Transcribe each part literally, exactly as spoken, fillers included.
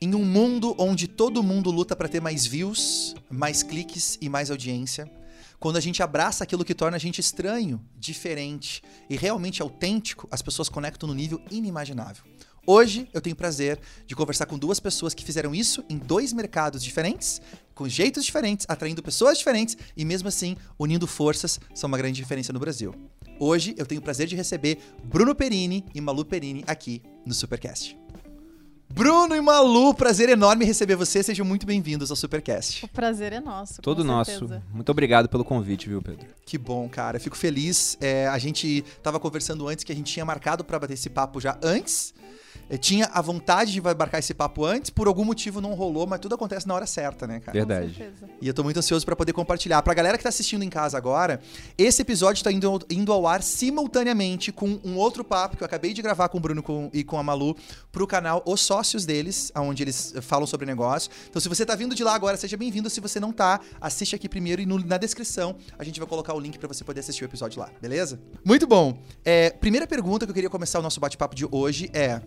Em um mundo onde todo mundo luta pra ter mais views, mais cliques e mais audiência, quando a gente abraça aquilo que torna a gente estranho, diferente e realmente autêntico, as pessoas conectam no nível inimaginável. Hoje eu tenho o prazer de conversar com duas pessoas que fizeram isso em dois mercados diferentes, com jeitos diferentes, atraindo pessoas diferentes e mesmo assim unindo forças, são uma grande diferença no Brasil. Hoje eu tenho o prazer de receber Bruno Perini e Malu Perini aqui no Supercast. Bruno e Malu, prazer enorme receber vocês, sejam muito bem-vindos ao Supercast. O prazer é nosso, Todo com nosso. certeza. Muito obrigado pelo convite, viu, Pedro? Que bom, cara, fico feliz. É, a gente tava conversando antes que a gente tinha marcado pra bater esse papo já antes. Eu tinha a vontade de marcar esse papo antes, por algum motivo não rolou, mas tudo acontece na hora certa, né, cara? Verdade. Com certeza. E eu tô muito ansioso pra poder compartilhar. Pra galera que tá assistindo em casa agora, esse episódio tá indo, indo ao ar simultaneamente com um outro papo que eu acabei de gravar com o Bruno com, e com a Malu pro canal Os Sócios deles, onde eles falam sobre negócio. Então se você tá vindo de lá agora, seja bem-vindo. Se você não tá, assiste aqui primeiro e no, na descrição a gente vai colocar o link pra você poder assistir o episódio lá, beleza? Muito bom. É, primeira pergunta que eu queria começar o nosso bate-papo de hoje é: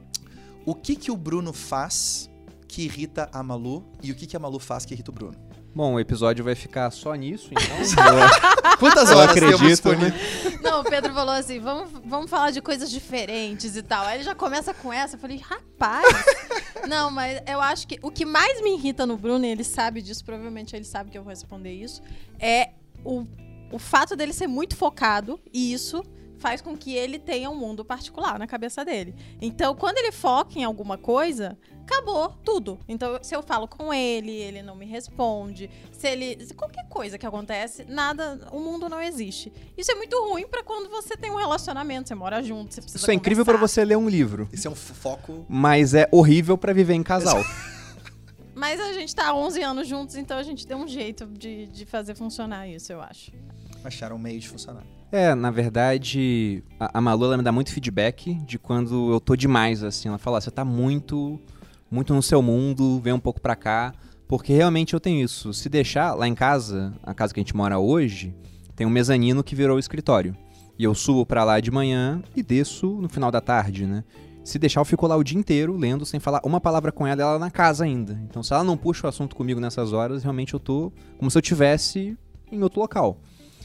o que que o Bruno faz que irrita a Malu e o que que a Malu faz que irrita o Bruno? Bom, o episódio vai ficar só nisso, então. Quantas Eu horas acredito, temos disponível? né? Não, o Pedro falou assim, vamos, vamos falar de coisas diferentes e tal. Aí ele já começa com essa, eu falei, rapaz... Não, mas eu acho que o que mais me irrita no Bruno, e ele sabe disso, provavelmente ele sabe que eu vou responder isso, é o, o fato dele ser muito focado, e isso faz com que ele tenha um mundo particular na cabeça dele. Então, quando ele foca em alguma coisa, acabou tudo. Então, se eu falo com ele, ele não me responde. Se ele... Se qualquer coisa que acontece, nada... O mundo não existe. Isso é muito ruim pra quando você tem um relacionamento, você mora junto, você precisa Isso é incrível pra conversar. você ler um livro, Esse é um foco... mas é horrível pra viver em casal. Mas a gente tá há onze anos juntos, então a gente deu um jeito de, de fazer funcionar isso, eu acho. Acharam um meio de funcionar. É, na verdade, a, a Malu, ela me dá muito feedback de quando eu tô demais, assim. Ela fala, você tá muito, muito no seu mundo, vem um pouco pra cá. Porque realmente eu tenho isso. Se deixar, lá em casa, a casa que a gente mora hoje, tem um mezanino que virou o escritório. E eu subo pra lá de manhã e desço no final da tarde, né? Se deixar, eu fico lá o dia inteiro lendo, sem falar uma palavra com ela, ela na casa ainda. Então, se ela não puxa o assunto comigo nessas horas, realmente eu tô como se eu tivesse em outro local.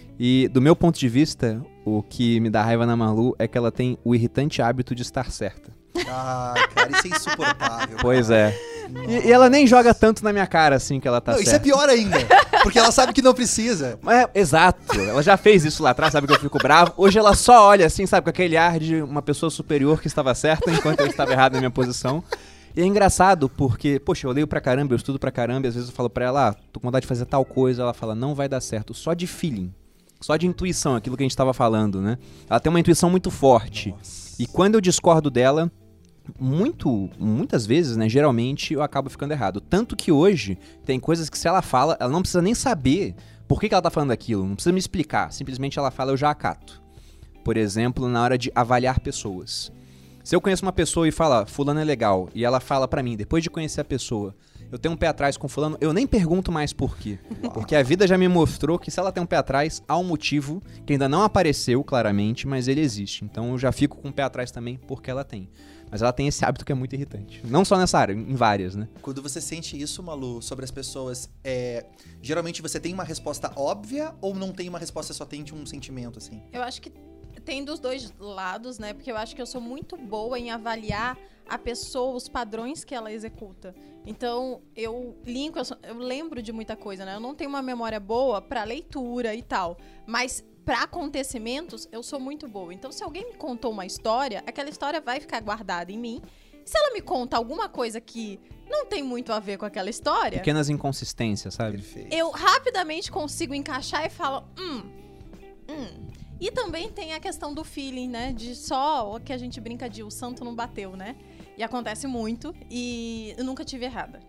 E, do meu ponto de vista, o que me dá raiva na Malu é que ela tem o irritante hábito de estar certa. Ah, cara, isso é insuportável. Pois é. E, e ela nem joga tanto na minha cara, assim, que ela tá Não, certa. isso é pior ainda, porque ela sabe que não precisa. É, exato. Ela já fez isso lá atrás, sabe que eu fico bravo. Hoje ela só olha assim, sabe, com aquele ar de uma pessoa superior que estava certa enquanto eu estava errado na minha posição. E é engraçado porque, poxa, eu leio pra caramba, eu estudo pra caramba, e às vezes eu falo pra ela, ah, tô com vontade de fazer tal coisa, ela fala, não vai dar certo, só de feeling. Só de intuição, aquilo que a gente tava falando, né? Ela tem uma intuição muito forte. Nossa. E quando eu discordo dela, muito, muitas vezes, né, geralmente eu acabo ficando errado. Tanto que hoje tem coisas que se ela fala, ela não precisa nem saber por que, que ela tá falando aquilo, não precisa me explicar, simplesmente ela fala, eu já acato. Por exemplo, na hora de avaliar pessoas. Se eu conheço uma pessoa e fala, fulano é legal, e ela fala pra mim, depois de conhecer a pessoa, eu tenho um pé atrás com fulano, eu nem pergunto mais por quê. Porque a vida já me mostrou que se ela tem um pé atrás, há um motivo que ainda não apareceu claramente, mas ele existe. Então eu já fico com o pé atrás também porque ela tem. Mas ela tem esse hábito que é muito irritante. Não só nessa área, em várias, né? Quando você sente isso, Malu, sobre as pessoas, é... geralmente você tem uma resposta óbvia ou não tem uma resposta, só tem um sentimento, assim? Eu acho que tem dos dois lados, né? Porque eu acho que eu sou muito boa em avaliar a pessoa, os padrões que ela executa. Então, eu linko, eu, sou, eu lembro de muita coisa, né? Eu não tenho uma memória boa pra leitura e tal, mas pra acontecimentos, eu sou muito boa. Então, se alguém me contou uma história, aquela história vai ficar guardada em mim. Se ela me conta alguma coisa que não tem muito a ver com aquela história... Pequenas inconsistências, sabe? Perfeito. Eu rapidamente consigo encaixar e falo... Hum, hum... E também tem a questão do feeling, né? De só o que a gente brinca de o santo não bateu, né? E acontece muito. E eu nunca tive errada.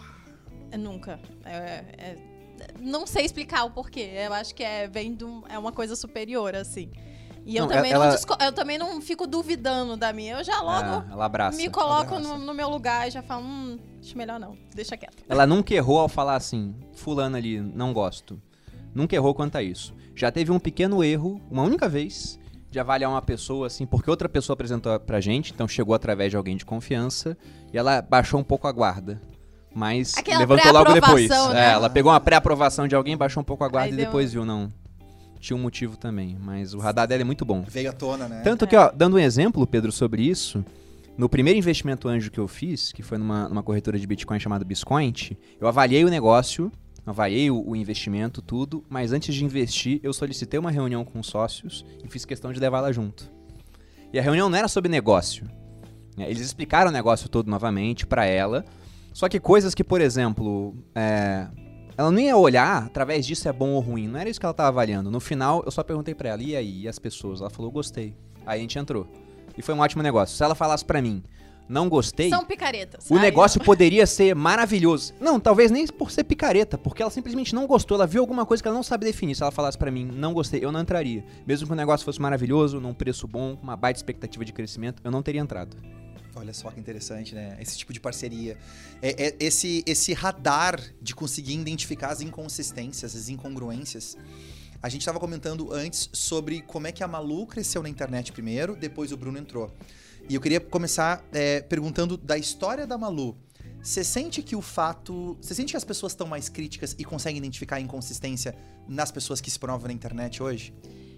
Uau. Nunca. É, é, não sei explicar o porquê. Eu acho que é, vem de um, é uma coisa superior, assim. E eu, Não, também ela- não disco- eu também não fico duvidando da minha. Eu já logo Ah, ela abraça. me coloco abraça. no, no meu lugar e já falo, hum, acho melhor não. Deixa quieto. Ela nunca errou ao falar assim, fulano ali, não gosto. Nunca errou quanto a isso. Já teve um pequeno erro, uma única vez, de avaliar uma pessoa, assim, porque outra pessoa apresentou pra gente, então chegou através de alguém de confiança, e ela baixou um pouco a guarda. Mas Aquela levantou logo depois. né? É, ela pegou uma pré-aprovação de alguém, baixou um pouco a guarda Aí e deu- depois viu, não. Tinha um motivo também, mas o radar dela é muito bom. Veio à tona, né? Tanto que, ó, dando um exemplo, Pedro, sobre isso, no primeiro investimento anjo que eu fiz, que foi numa, numa corretora de Bitcoin chamada Biscoint, eu avaliei o negócio, avaliei o, o investimento, tudo, mas antes de investir, eu solicitei uma reunião com os sócios e fiz questão de levá-la junto. E a reunião não era sobre negócio. Né? Eles explicaram o negócio todo novamente pra ela, só que coisas que, por exemplo, é, ela não ia olhar através disso é bom ou ruim, não era isso que ela estava avaliando. No final, eu só perguntei pra ela, e aí, e as pessoas? Ela falou, gostei. Aí a gente entrou. E foi um ótimo negócio. Se ela falasse pra mim, não gostei, São picaretas. o Aí, negócio poderia ser maravilhoso. Não, talvez nem por ser picareta, porque ela simplesmente não gostou, ela viu alguma coisa que ela não sabe definir. Se ela falasse pra mim, não gostei, eu não entraria. Mesmo que o negócio fosse maravilhoso, num preço bom, com uma baita expectativa de crescimento, eu não teria entrado. Olha só que interessante, né? Esse tipo de parceria. É, é- esse, esse radar de conseguir identificar as inconsistências, as incongruências. A gente estava comentando antes sobre como é que a Malu cresceu na internet primeiro, depois o Bruno entrou. E eu queria começar é, perguntando da história da Malu. Você sente que o fato... Você sente que as pessoas estão mais críticas e conseguem identificar a inconsistência nas pessoas que se promovam na internet hoje?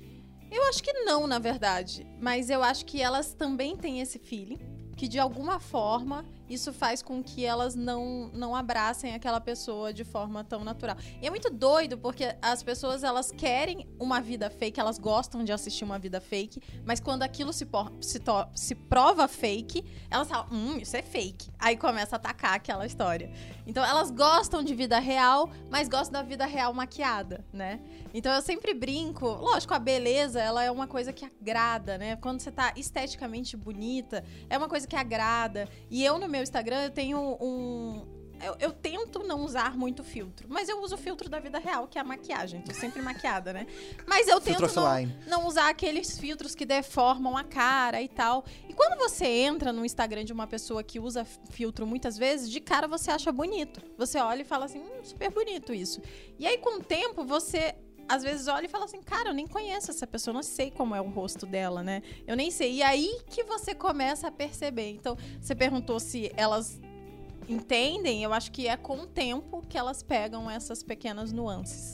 Eu acho que não, na verdade. Mas eu acho que elas também têm esse feeling. Que de alguma forma isso faz com que elas não, não abracem aquela pessoa de forma tão natural. E é muito doido porque as pessoas elas querem uma vida fake, elas gostam de assistir uma vida fake, mas quando aquilo se, por, se, to, se prova fake, elas falam, hum, isso é fake. Aí começa a atacar aquela história. Então elas gostam de vida real, mas gostam da vida real maquiada, né? Então eu sempre brinco, lógico, a beleza ela é uma coisa que agrada, né? Quando você tá esteticamente bonita, é uma coisa que agrada. E eu no meu Instagram eu tenho um... Eu, eu tento não usar muito filtro, mas eu uso o filtro da vida real, que é a maquiagem. Tô sempre maquiada, né? Mas eu Filtro tento não, offline. não usar aqueles filtros que deformam a cara e tal. E quando você entra no Instagram de uma pessoa que usa filtro muitas vezes, de cara você acha bonito. Você olha e fala assim, hum, super bonito isso. E aí com o tempo você... às vezes olha e fala assim, cara, eu nem conheço essa pessoa, não sei como é o rosto dela, né? Eu nem sei. E aí que você começa a perceber. Então, você perguntou se elas entendem, eu acho que é com o tempo que elas pegam essas pequenas nuances.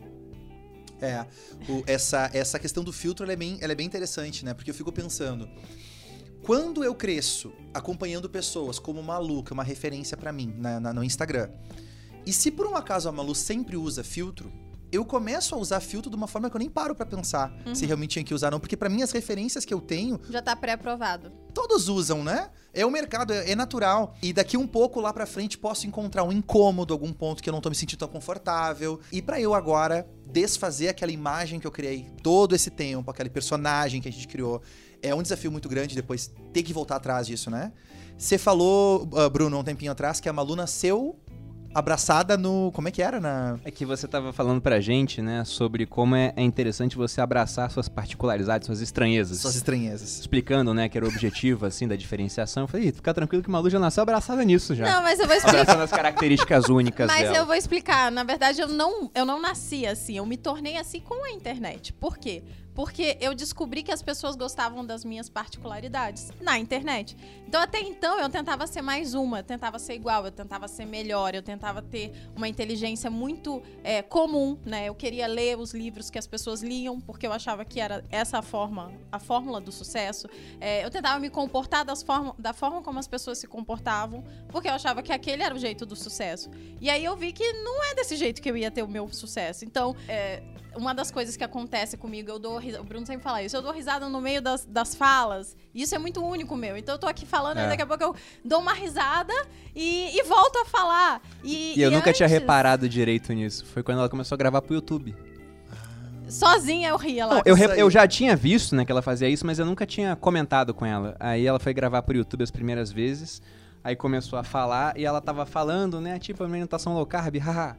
É, o- essa, essa questão do filtro ela é, bem, ela é bem interessante, né? Porque eu fico pensando, quando eu cresço acompanhando pessoas como Malu, que é uma referência pra mim na, na- no Instagram, e se por um acaso a Malu sempre usa filtro, eu começo a usar filtro de uma forma que eu nem paro pra pensar se realmente tinha que usar não, porque pra mim as referências que eu tenho, Já tá pré-aprovado. todos usam, né? É o mercado, é, é natural. E daqui um pouco lá pra frente posso encontrar um incômodo, algum ponto que eu não tô me sentindo tão confortável. E pra eu agora desfazer aquela imagem que eu criei todo esse tempo, aquele personagem que a gente criou, é um desafio muito grande depois ter que voltar atrás disso, né? Você falou, uh, Bruno, um tempinho atrás, que a Malu nasceu abraçada no... Como é que era? Na... É que você tava falando pra gente, né, sobre como é, é interessante você abraçar suas particularidades, suas estranhezas. Suas estranhezas. Explicando, né, que era o objetivo, assim, da diferenciação. Eu falei, "Ih, fica tranquilo que o Malu já nasceu abraçada nisso já. Não, mas eu vou explicar. Abraçando as características únicas Mas dela. eu vou explicar. Na verdade, eu não, eu não nasci assim. Eu me tornei assim com a internet. Por quê? Porque eu descobri que as pessoas gostavam das minhas particularidades na internet. Então, até então, eu tentava ser mais uma, eu tentava ser igual, eu tentava ser melhor, eu tentava ter uma inteligência muito é, comum, né? Eu queria ler os livros que as pessoas liam, porque eu achava que era essa a forma, a fórmula do sucesso. É, eu tentava me comportar das forma, da forma como as pessoas se comportavam, porque eu achava que aquele era o jeito do sucesso. E aí eu vi que não é desse jeito que eu ia ter o meu sucesso. Então, é, uma das coisas que acontece comigo, eu dou risada, o Bruno sempre fala isso, eu dou risada no meio das, das falas, e isso é muito único meu. Então eu tô aqui falando, É. e daqui a pouco eu dou uma risada e, e volto a falar. E, E eu e nunca tinha antes, reparado direito nisso. Foi quando ela começou a gravar pro YouTube. Sozinha eu ria lá. Não, eu, re- isso aí. eu já tinha visto, né, que ela fazia isso, mas eu nunca tinha comentado com ela. Aí ela foi gravar pro YouTube as primeiras vezes, aí começou a falar, e ela tava falando, né, tipo, alimentação low carb, haha.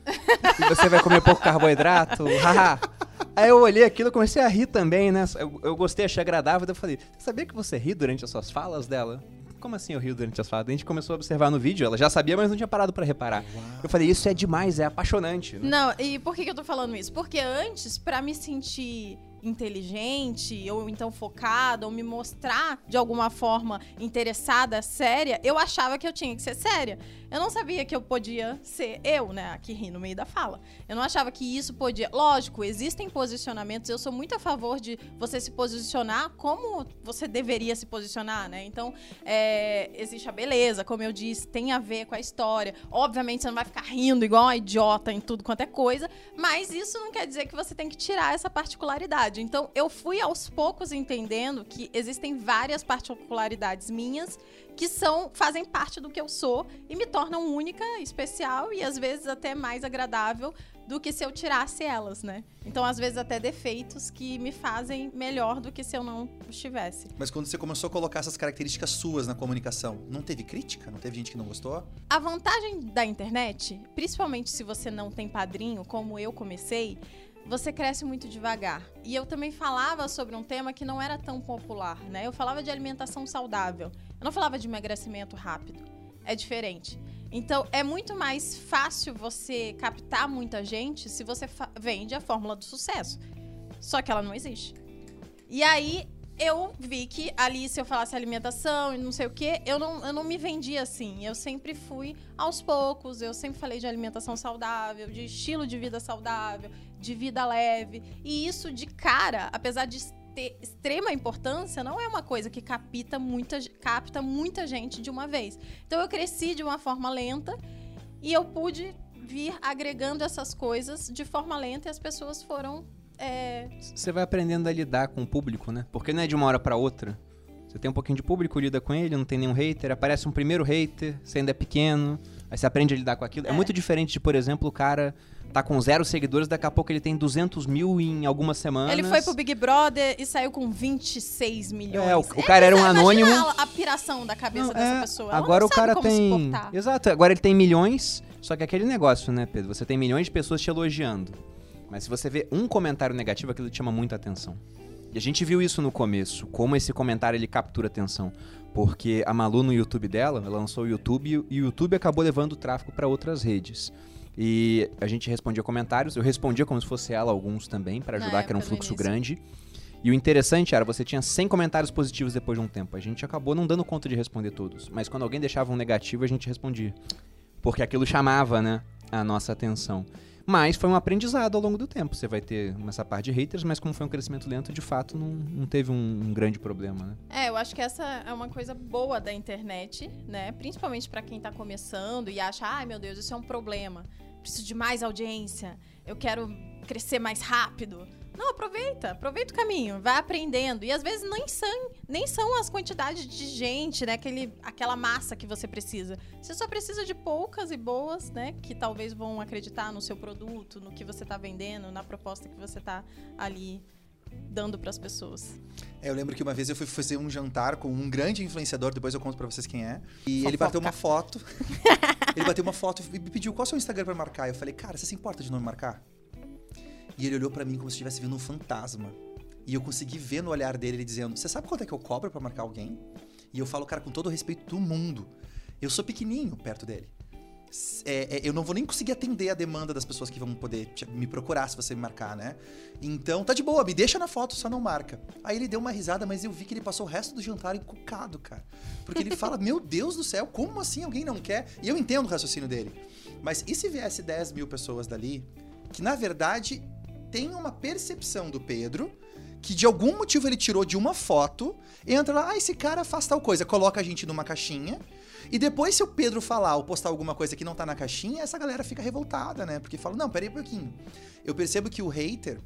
E você vai comer pouco carboidrato, haha. Aí eu olhei aquilo e comecei a rir também, né, eu, eu gostei, achei agradável, daí eu falei, você sabia que você ri durante as suas falas dela? Como assim eu rio durante as falas? A gente começou a observar no vídeo, ela já sabia, mas não tinha parado pra reparar. Eu falei, isso é demais, é apaixonante. Né? Não, e por que que eu tô falando isso? Porque antes, pra me sentir inteligente, ou então focada, ou me mostrar de alguma forma interessada, séria, eu achava que eu tinha que ser séria. Eu não sabia que eu podia ser eu, né, aqui ri no meio da fala. Eu não achava que isso podia... Lógico, existem posicionamentos, eu sou muito a favor de você se posicionar como você deveria se posicionar, né? Então, é, existe a beleza, como eu disse, tem a ver com a história. Obviamente, você não vai ficar rindo igual uma idiota em tudo quanto é coisa, mas isso não quer dizer que você tem que tirar essa particularidade. Então, eu fui aos poucos entendendo que existem várias particularidades minhas que são, fazem parte do que eu sou e me tornam única, especial e às vezes até mais agradável do que se eu tirasse elas, né? Então, às vezes, até defeitos que me fazem melhor do que se eu não estivesse. Mas quando você começou a colocar essas características suas na comunicação, não teve crítica? Não teve gente que não gostou? A vantagem da internet, principalmente se você não tem padrinho, como eu comecei, você cresce muito devagar. E eu também falava sobre um tema que não era tão popular, né? Eu falava de alimentação saudável. Eu não falava de emagrecimento rápido. É diferente. Então, é muito mais fácil você captar muita gente se você vende a fórmula do sucesso. Só que ela não existe. E aí, eu vi que ali, se eu falasse alimentação e não sei o quê, eu não, eu não me vendia assim. Eu sempre fui aos poucos, eu sempre falei de alimentação saudável, de estilo de vida saudável, de vida leve. E isso, de cara, apesar de ter extrema importância, não é uma coisa que capta muita, capta muita gente de uma vez. Então, eu cresci de uma forma lenta e eu pude vir agregando essas coisas de forma lenta e as pessoas foram... É... Você vai aprendendo a lidar com o público, né? Porque não é de uma hora pra outra. Você tem um pouquinho de público, lida com ele, não tem nenhum hater, aparece um primeiro hater, você ainda é pequeno, aí você aprende a lidar com aquilo. É, é muito diferente de, por exemplo, o cara tá com zero seguidores, daqui a pouco ele tem duzentos mil em algumas semanas. Ele foi pro Big Brother e saiu com vinte e seis milhões. É, o, o cara era um anônimo. A, a piração da cabeça não, dessa é, pessoa. Ela agora não o cara sabe como tem. se portar. Exato, agora ele tem milhões, só que aquele negócio, né, Pedro? Você tem milhões de pessoas te elogiando. Mas se você vê um comentário negativo, aquilo te chama muita atenção. E a gente viu isso no começo, como esse comentário ele captura atenção. Porque a Malu no YouTube dela, ela lançou o YouTube e o YouTube acabou levando o tráfego para outras redes. E a gente respondia comentários, eu respondia como se fosse ela, alguns também, para ajudar, que era um fluxo grande. E o interessante era, você tinha cem comentários positivos depois de um tempo. A gente acabou não dando conta de responder todos. Mas quando alguém deixava um negativo, a gente respondia. Porque aquilo chamava, né, a nossa atenção. Mas foi um aprendizado ao longo do tempo. Você vai ter essa parte de haters, mas como foi um crescimento lento, de fato, não, não teve um, um grande problema, né? É, eu acho que essa é uma coisa boa da internet, né? Principalmente pra quem tá começando e acha, ai meu Deus, isso é um problema. Preciso de mais audiência, eu quero crescer mais rápido. Não, aproveita, aproveita o caminho, vai aprendendo. E às vezes nem são, nem são as quantidades de gente, né? Aquele, aquela massa que você precisa. Você só precisa de poucas e boas, né? Que talvez vão acreditar no seu produto, no que você está vendendo, na proposta que você está ali dando para as pessoas. É, eu lembro que uma vez eu fui fazer um jantar com um grande influenciador, depois eu conto para vocês quem é. E Fofoca. Ele bateu uma foto. Ele bateu uma foto e me pediu qual é o seu Instagram para marcar. Eu falei, cara, você se importa de não me marcar? E ele olhou pra mim como se estivesse vendo um fantasma. E eu consegui ver no olhar dele, ele dizendo, você sabe quanto é que eu cobro pra marcar alguém? E eu falo, cara, com todo o respeito do mundo, eu sou pequenininho perto dele. É, é, eu não vou nem conseguir atender a demanda das pessoas que vão poder me procurar se você me marcar, né? Então, tá de boa, me deixa na foto, só não marca. Aí ele deu uma risada, mas eu vi que ele passou o resto do jantar encucado, cara. Porque ele fala, meu Deus do céu, como assim alguém não quer? E eu entendo o raciocínio dele. Mas e se viesse dez mil pessoas dali, que na verdade... tem uma percepção do Pedro que de algum motivo ele tirou de uma foto, entra lá, ah, esse cara faz tal coisa, coloca a gente numa caixinha, e depois se o Pedro falar ou postar alguma coisa que não tá na caixinha, essa galera fica revoltada, né? Porque fala, não, peraí um pouquinho. Eu percebo que o hater,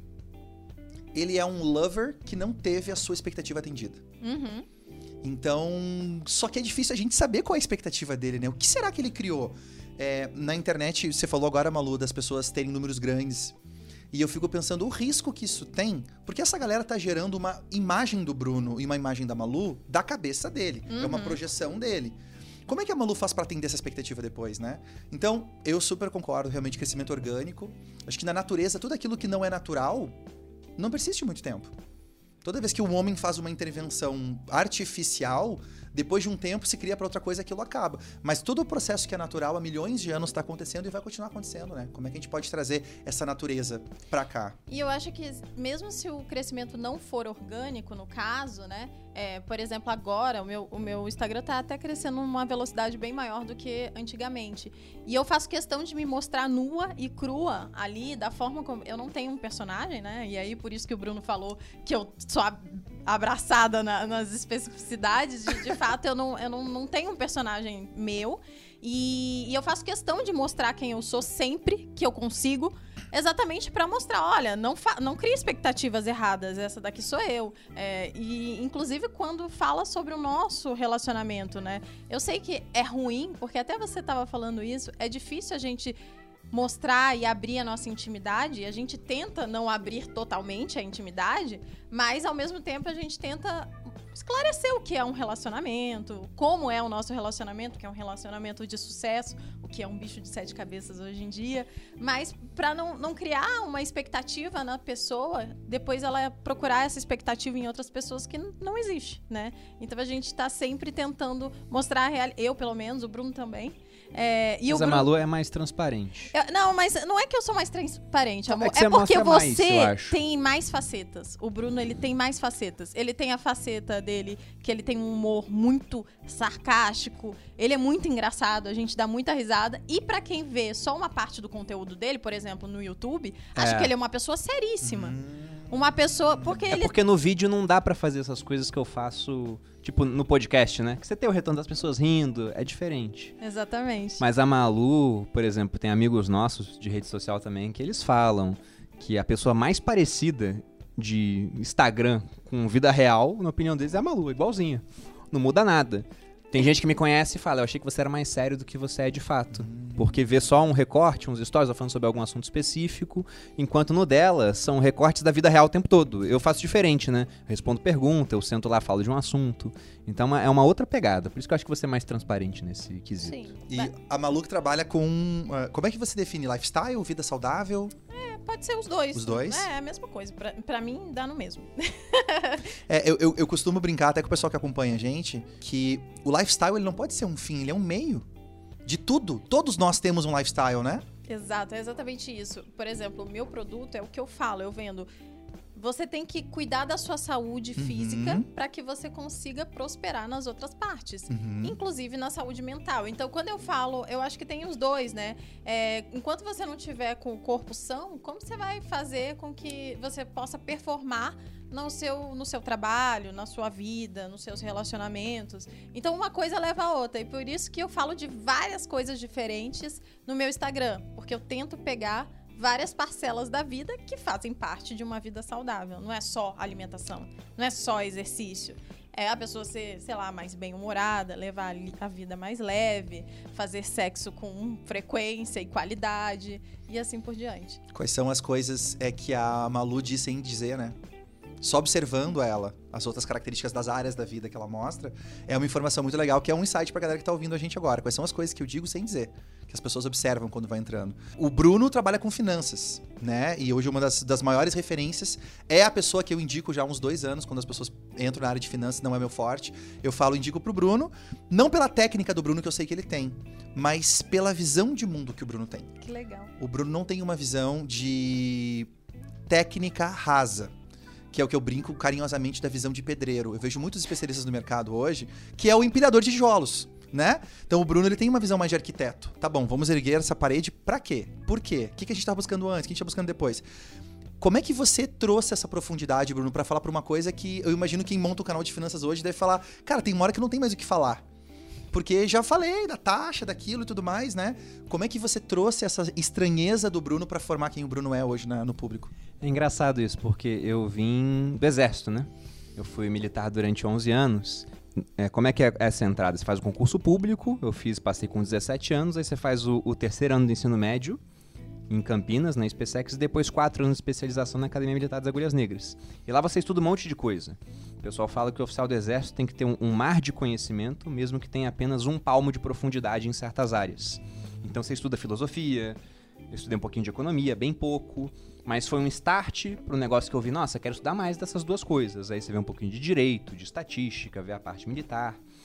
ele é um lover que não teve a sua expectativa atendida. Uhum. Então, só que é difícil a gente saber qual é a expectativa dele, né? O que será que ele criou? É, na internet, você falou agora, Malu, das pessoas terem números grandes. E eu fico pensando o risco que isso tem, porque essa galera tá gerando uma imagem do Bruno e uma imagem da Malu da cabeça dele. Uhum. É uma projeção dele. Como é que a Malu faz pra atender essa expectativa depois, né? Então, eu super concordo, realmente, crescimento orgânico. Acho que na natureza, tudo aquilo que não é natural, não persiste muito tempo. Toda vez que o homem faz uma intervenção artificial, Depois de um tempo se cria para outra coisa e aquilo acaba. Mas todo o processo que é natural há milhões de anos está acontecendo e vai continuar acontecendo, né? Como é que a gente pode trazer essa natureza para cá? E eu acho que mesmo se o crescimento não for orgânico, no caso, né? É, por exemplo, agora o meu, o meu Instagram tá até crescendo numa velocidade bem maior do que antigamente. E eu faço questão de me mostrar nua e crua ali, da forma como... Eu não tenho um personagem, né? E aí, por isso que o Bruno falou que eu sou abraçada na, nas especificidades. De, de fato, eu, não, eu não, não tenho um personagem meu. E, e eu faço questão de mostrar quem eu sou sempre que eu consigo, exatamente para mostrar, olha, não, não crie expectativas erradas, essa daqui sou eu. É, e, inclusive, quando fala sobre o nosso relacionamento, né? Eu sei que é ruim, porque até você estava falando isso, é difícil a gente mostrar e abrir a nossa intimidade, e a gente tenta não abrir totalmente a intimidade, mas, ao mesmo tempo, a gente tenta esclarecer o que é um relacionamento, como é o nosso relacionamento, que é um relacionamento de sucesso, o que é um bicho de sete cabeças hoje em dia, mas para não, não criar uma expectativa na pessoa, depois ela procurar essa expectativa em outras pessoas que não existe, né? Então a gente tá sempre tentando mostrar a realidade, eu pelo menos, o Bruno também. É, e mas o a Bruno... Malu é mais transparente. Eu, não, mas não é que eu sou mais transparente, amor. É, que é você porque mostra você mais, tem mais facetas. O Bruno, ele tem mais facetas. Ele tem a faceta dele, que ele tem um humor muito sarcástico. Ele é muito engraçado, a gente dá muita risada. E pra quem vê só uma parte do conteúdo dele, por exemplo, no YouTube, é. acha que ele é uma pessoa seríssima. Hum. Uma pessoa... Porque é ele... porque no vídeo não dá pra fazer essas coisas que eu faço, tipo, no podcast, né? Que você tem o retorno das pessoas rindo, é diferente. Exatamente. Mas a Malu, por exemplo, tem amigos nossos de rede social também que eles falam que a pessoa mais parecida de Instagram com vida real, na opinião deles, é a Malu, igualzinha. Não muda nada. Tem gente que me conhece e fala, eu achei que você era mais sério do que você é de fato. Porque vê só um recorte, uns stories falando sobre algum assunto específico, enquanto no dela são recortes da vida real o tempo todo. Eu faço diferente, né? Eu respondo pergunta, eu sento lá, falo de um assunto. Então é uma outra pegada. Por isso que eu acho que você é mais transparente nesse quesito. Sim. E a Malu que trabalha com... Uh, como é que você define? Lifestyle, vida saudável? É, pode ser os dois. Os dois? É, é a mesma coisa. Pra, pra mim, dá no mesmo. é, eu, eu, eu costumo brincar até com o pessoal que acompanha a gente, que o lifestyle ele não pode ser um fim, ele é um meio de tudo. Todos nós temos um lifestyle, né? Exato, é exatamente isso. Por exemplo, o meu produto é o que eu falo, eu vendo... Você tem que cuidar da sua saúde física uhum. para que você consiga prosperar nas outras partes, uhum. inclusive na saúde mental. Então, quando eu falo, eu acho que tem os dois, né? É, enquanto você não tiver com o corpo são, como você vai fazer com que você possa performar no seu, no seu trabalho, na sua vida, nos seus relacionamentos? Então, uma coisa leva a outra. E por isso que eu falo de várias coisas diferentes no meu Instagram, porque eu tento pegar várias parcelas da vida que fazem parte de uma vida saudável. Não é só alimentação, não é só exercício. É a pessoa ser, sei lá, mais bem-humorada, levar a vida mais leve, fazer sexo com frequência e qualidade e assim por diante. Quais são as coisas é, que a Malu diz sem dizer, né? Só observando ela, as outras características das áreas da vida que ela mostra, é uma informação muito legal, que é um insight pra galera que tá ouvindo a gente agora. Quais são as coisas que eu digo sem dizer, que as pessoas observam quando vai entrando. O Bruno trabalha com finanças, né? E hoje uma das, das maiores referências é a pessoa que eu indico já há uns dois anos, quando as pessoas entram na área de finanças, não é meu forte. Eu falo, indico pro Bruno, não pela técnica do Bruno, que eu sei que ele tem, mas pela visão de mundo que o Bruno tem. Que legal. O Bruno não tem uma visão de técnica rasa, que é o que eu brinco carinhosamente da visão de pedreiro. Eu vejo muitos especialistas no mercado hoje, que é o empilhador de tijolos, né? Então o Bruno ele tem uma visão mais de arquiteto. Tá bom, vamos erguer essa parede pra quê? Por quê? O que a gente tá buscando antes? O que a gente tá buscando depois? Como é que você trouxe essa profundidade, Bruno, pra falar pra uma coisa que eu imagino que quem monta o canal de finanças hoje deve falar, cara, tem uma hora que não tem mais o que falar. Porque já falei da taxa, daquilo e tudo mais, né? Como é que você trouxe essa estranheza do Bruno pra formar quem o Bruno é hoje na, no público? É engraçado isso, porque eu vim do exército, né? Eu fui militar durante onze anos. É, como é que é essa entrada? Você faz o concurso público, eu fiz, passei com dezessete anos, aí você faz o, o terceiro ano do ensino médio, em Campinas, na SpaceX, e depois quatro anos de especialização na Academia Militar das Agulhas Negras. E lá você estuda um monte de coisa. O pessoal fala que o oficial do Exército tem que ter um, um mar de conhecimento, mesmo que tenha apenas um palmo de profundidade em certas áreas. Então você estuda filosofia, eu estudei um pouquinho de economia, bem pouco, mas foi um start para um negócio que eu vi, nossa, quero estudar mais dessas duas coisas. Aí você vê um pouquinho de direito, de estatística, vê a parte militar.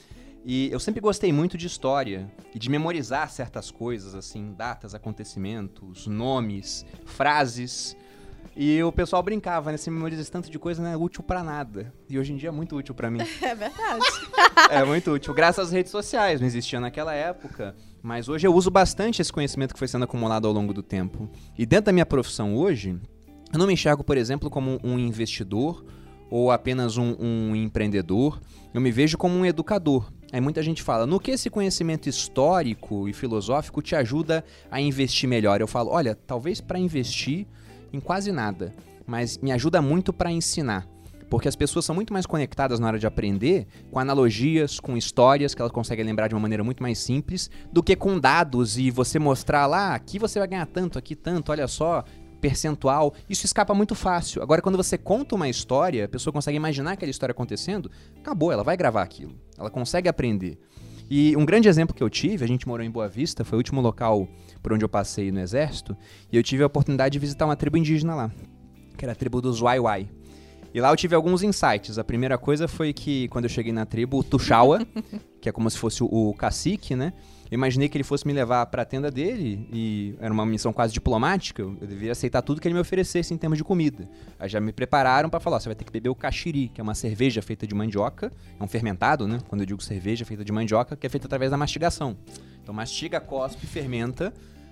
E eu sempre gostei muito de história e de memorizar certas coisas, assim, datas, acontecimentos, nomes, frases. E o pessoal brincava, né? Você memoriza esse tanto de coisa, não é útil pra nada. E hoje em dia é muito útil pra mim. É verdade. É muito útil. Graças às redes sociais, não existia naquela época. Mas hoje eu uso bastante esse conhecimento que foi sendo acumulado ao longo do tempo. E dentro da minha profissão hoje, eu não me enxergo, por exemplo, como um investidor ou apenas um, um empreendedor. Eu me vejo como um educador. Aí muita gente fala, no que esse conhecimento histórico e filosófico te ajuda a investir melhor? Eu falo, olha, talvez para investir em quase nada, mas me ajuda muito para ensinar. Porque as pessoas são muito mais conectadas na hora de aprender com analogias, com histórias que elas conseguem lembrar de uma maneira muito mais simples do que com dados e você mostrar lá, aqui você vai ganhar tanto, aqui tanto, olha só, percentual. Isso escapa muito fácil. Agora, quando você conta uma história, a pessoa consegue imaginar aquela história acontecendo, acabou, ela vai gravar aquilo. Ela consegue aprender. E um grande exemplo que eu tive, a gente morou em Boa Vista, foi o último local por onde eu passei no Exército, e eu tive a oportunidade de visitar uma tribo indígena lá, que era a tribo dos Waiwai. E lá eu tive alguns insights. A primeira coisa foi que, quando eu cheguei na tribo, o Tuxaua, que é como se fosse o, o cacique, né? Eu imaginei que ele fosse me levar para a tenda dele, e era uma missão quase diplomática, eu deveria aceitar tudo que ele me oferecesse em termos de comida. Aí já me prepararam para falar, ó, você vai ter que beber o caxiri, que é uma cerveja feita de mandioca, é um fermentado, né? Quando eu digo cerveja feita de mandioca, que é feita através da mastigação. Então mastiga, cospe, fermenta,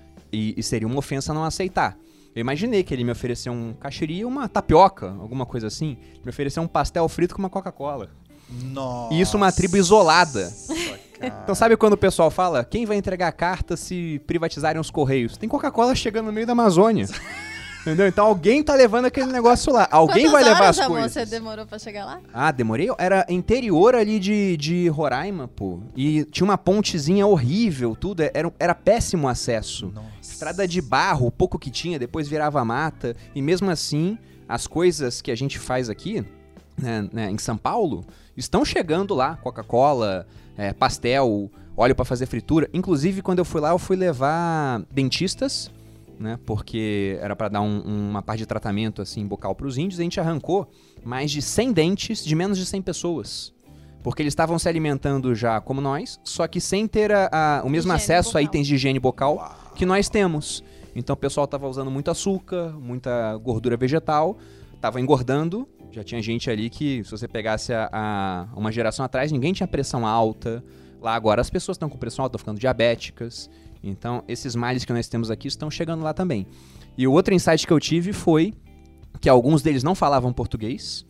e, e seria uma ofensa não aceitar. Eu imaginei que ele me ofereceu um caxiri e uma tapioca, alguma coisa assim. Me ofereceu um pastel frito com uma Coca-Cola. Nossa. E isso uma tribo isolada. Então sabe quando o pessoal fala, quem vai entregar a carta se privatizarem os Correios? Tem Coca-Cola chegando no meio da Amazônia. Entendeu? Então alguém tá levando aquele negócio lá. Alguém Quantas vai levar horas, as amor, coisas. você demorou pra chegar lá? Ah, demorei? Era interior ali de, de Roraima, pô. E tinha uma pontezinha horrível, tudo. Era, era péssimo acesso. Nossa. Estrada de barro, o pouco que tinha, depois virava mata. E mesmo assim, as coisas que a gente faz aqui, né, né, em São Paulo, estão chegando lá. Coca-Cola, é, pastel, óleo pra fazer fritura. Inclusive, quando eu fui lá, eu fui levar dentistas, né, porque era para dar um, uma parte de tratamento assim bucal para os índios, e a gente arrancou mais de cem dentes de menos de cem pessoas, porque eles estavam se alimentando já como nós, só que sem ter a, a, o mesmo Higiene acesso bucal. a itens de higiene bucal que nós temos. Então o pessoal estava usando muito açúcar, muita gordura vegetal, estava engordando. Já tinha gente ali que, se você pegasse a, a, uma geração atrás, ninguém tinha pressão alta. Lá agora as pessoas estão com pressão alta, estão ficando diabéticas. Então, esses males que nós temos aqui estão chegando lá também. E o outro insight que eu tive foi que alguns deles não falavam português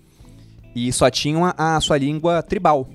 e só tinham a, a sua língua tribal.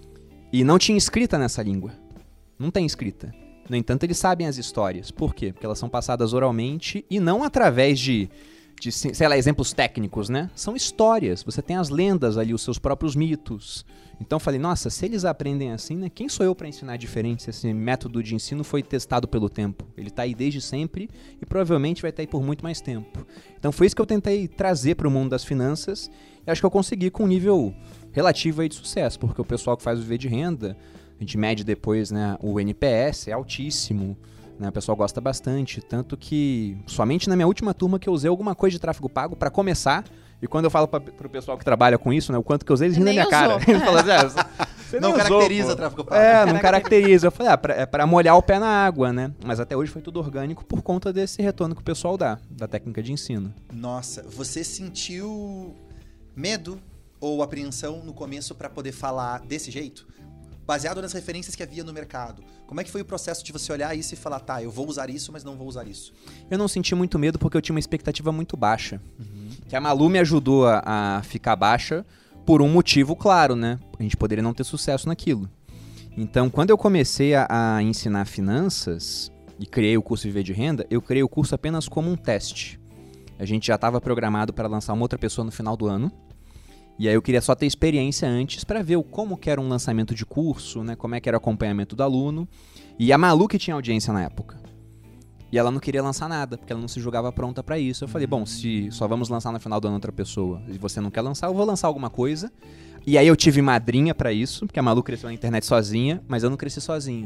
E não tinha escrita nessa língua. Não tem escrita. No entanto, eles sabem as histórias. Por quê? Porque elas são passadas oralmente e não através de, de sei lá, exemplos técnicos, né? São histórias. Você tem as lendas ali, os seus próprios mitos. Então eu falei, nossa, se eles aprendem assim, né, quem sou eu para ensinar diferente se esse método de ensino foi testado pelo tempo? Ele está aí desde sempre e provavelmente vai estar aí por muito mais tempo. Então foi isso que eu tentei trazer para o mundo das finanças e acho que eu consegui com um nível relativo aí de sucesso, porque o pessoal que faz o Viver de Renda, a gente mede depois, né, o N P S é altíssimo, né, o pessoal gosta bastante, tanto que somente na minha última turma que eu usei alguma coisa de tráfego pago para começar. E quando eu falo pra, pro pessoal que trabalha com isso, né, o quanto que eu usei, eles riem da minha usou. cara. Eles falam assim, ah, você Não nem caracteriza usou, o tráfego pago. É, não caracteriza. Eu falei, ah, pra, é pra molhar o pé na água, né? Mas até hoje foi tudo orgânico por conta desse retorno que o pessoal dá, da técnica de ensino. Nossa, você sentiu medo ou apreensão no começo pra poder falar desse jeito? Baseado nas referências que havia no mercado. Como é que foi o processo de você olhar isso e falar, tá, eu vou usar isso, mas não vou usar isso? Eu não senti muito medo porque eu tinha uma expectativa muito baixa. Uhum. Que a Malu me ajudou a, a ficar baixa por um motivo claro, né? A gente poderia não ter sucesso naquilo. Então, quando eu comecei a, a ensinar finanças e criei o curso Viver de Renda, eu criei o curso apenas como um teste. A gente já estava programado para lançar uma outra pessoa no final do ano. E aí eu queria só ter experiência antes para ver como que era um lançamento de curso, né? Como é que era o acompanhamento do aluno. E a Malu que tinha audiência na época. E ela não queria lançar nada, porque ela não se julgava pronta para isso. Eu falei, bom, se só vamos lançar no final do ano outra pessoa e você não quer lançar, eu vou lançar alguma coisa. E aí eu tive madrinha para isso, porque a Malu cresceu na internet sozinha, mas eu não cresci sozinho.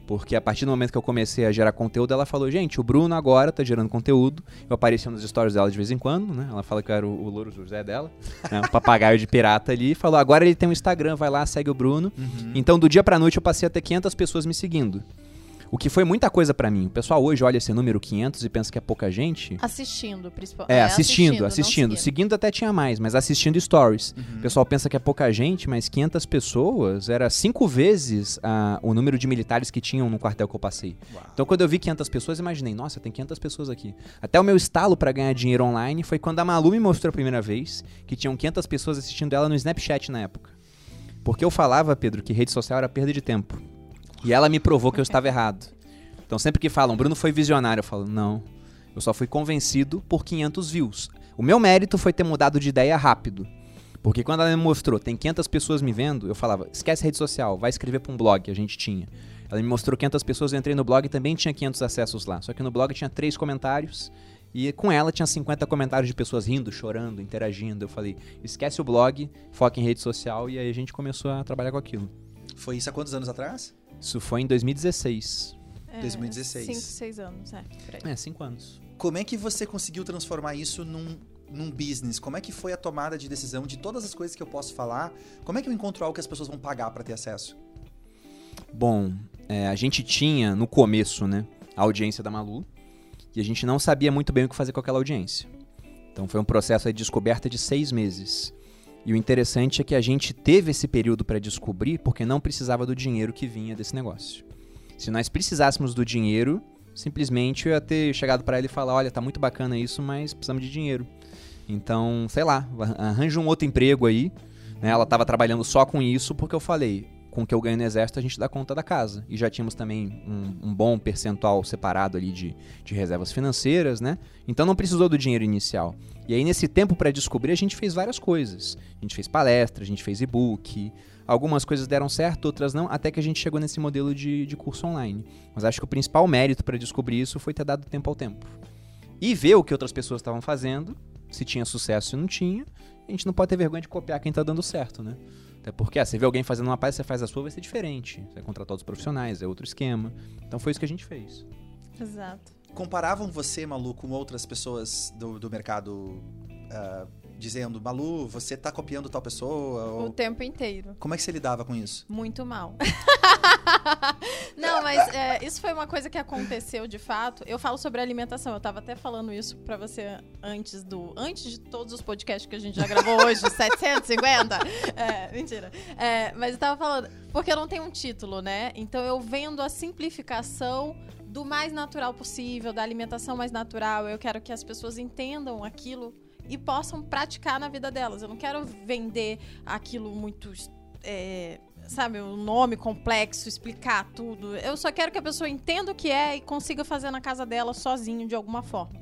Porque a partir do momento que eu comecei a gerar conteúdo, ela falou, gente, o Bruno agora tá gerando conteúdo. Eu aparecia nos stories dela de vez em quando, né? Ela fala que eu era o, o Louro José dela, né? O papagaio de pirata ali. Falou, agora ele tem um Instagram, vai lá, segue o Bruno. Uhum. Então, do dia pra noite, eu passei a ter quinhentas pessoas me seguindo. O que foi muita coisa pra mim. O pessoal hoje olha esse número quinhentos e pensa que é pouca gente. Assistindo, principalmente. É, assistindo, assistindo. Seguindo. seguindo até tinha mais, mas assistindo stories. Uhum. O pessoal pensa que é pouca gente, mas quinhentas pessoas era cinco vezes uh, o número de militares que tinham no quartel que eu passei. Uau. Então, quando eu vi quinhentas pessoas, imaginei, nossa, tem quinhentas pessoas aqui. Até o meu estalo pra ganhar dinheiro online foi quando a Malu me mostrou a primeira vez que tinham quinhentas pessoas assistindo ela no Snapchat na época. Porque eu falava, Pedro, que rede social era perda de tempo. E ela me provou que eu estava errado. Então sempre que falam, Bruno foi visionário, eu falo, não, eu só fui convencido por quinhentos views. O meu mérito foi ter mudado de ideia rápido. Porque quando ela me mostrou, tem quinhentas pessoas me vendo, eu falava, esquece rede social, vai escrever para um blog, a gente tinha. Ela me mostrou quinhentas pessoas, eu entrei no blog e também tinha quinhentos acessos lá. Só que no blog tinha três comentários e com ela tinha cinquenta comentários de pessoas rindo, chorando, interagindo. Eu falei, esquece o blog, foca em rede social e aí a gente começou a trabalhar com aquilo. Foi isso há quantos anos atrás? Isso foi em dois mil e dezesseis. É, dois mil e dezesseis. cinco, seis anos, é. Por aí. É, cinco anos. Como é que você conseguiu transformar isso num, num business? Como é que foi a tomada de decisão de todas as coisas que eu posso falar? Como é que eu encontro algo que as pessoas vão pagar para ter acesso? Bom, é, a gente tinha no começo, né, a audiência da Malu e a gente não sabia muito bem o que fazer com aquela audiência. Então foi um processo de descoberta de seis meses. E o interessante é que a gente teve esse período para descobrir porque não precisava do dinheiro que vinha desse negócio. Se nós precisássemos do dinheiro, simplesmente eu ia ter chegado para ele e falar, olha, tá muito bacana isso, mas precisamos de dinheiro. Então, sei lá, arranja um outro emprego aí. Né? Ela estava trabalhando só com isso porque eu falei, com o que eu ganho no exército a gente dá conta da casa. E já tínhamos também um, um bom percentual separado ali de, de reservas financeiras, né? Então não precisou do dinheiro inicial. E aí nesse tempo para descobrir a gente fez várias coisas. A gente fez palestra, a gente fez e-book. Algumas coisas deram certo, outras não, até que a gente chegou nesse modelo de, de curso online. Mas acho que o principal mérito para descobrir isso foi ter dado tempo ao tempo. E ver o que outras pessoas estavam fazendo, se tinha sucesso, se não tinha. A gente não pode ter vergonha de copiar quem está dando certo, né? Até porque, ah, você vê alguém fazendo uma palestra, você faz a sua, vai ser diferente. Você vai contratar outros profissionais, é outro esquema. Então foi isso que a gente fez. Exato. Comparavam você, Malu, com outras pessoas do, do mercado... Uh, dizendo, Malu, você tá copiando tal pessoa? O ou... tempo inteiro. Como é que você lidava com isso? Muito mal. Não, mas é, isso foi uma coisa que aconteceu de fato. Eu falo sobre alimentação. Eu tava até falando isso pra você antes do... Antes de todos os podcasts que a gente já gravou hoje, setecentos e cinquenta. É, mentira. É, mas eu tava falando... Porque eu não tenho um título, né? Então eu vendo a simplificação do mais natural possível, da alimentação mais natural. Eu quero que as pessoas entendam aquilo e possam praticar na vida delas. Eu não quero vender aquilo muito, é, sabe, um nome complexo, explicar tudo. Eu só quero que a pessoa entenda o que é e consiga fazer na casa dela sozinho, de alguma forma.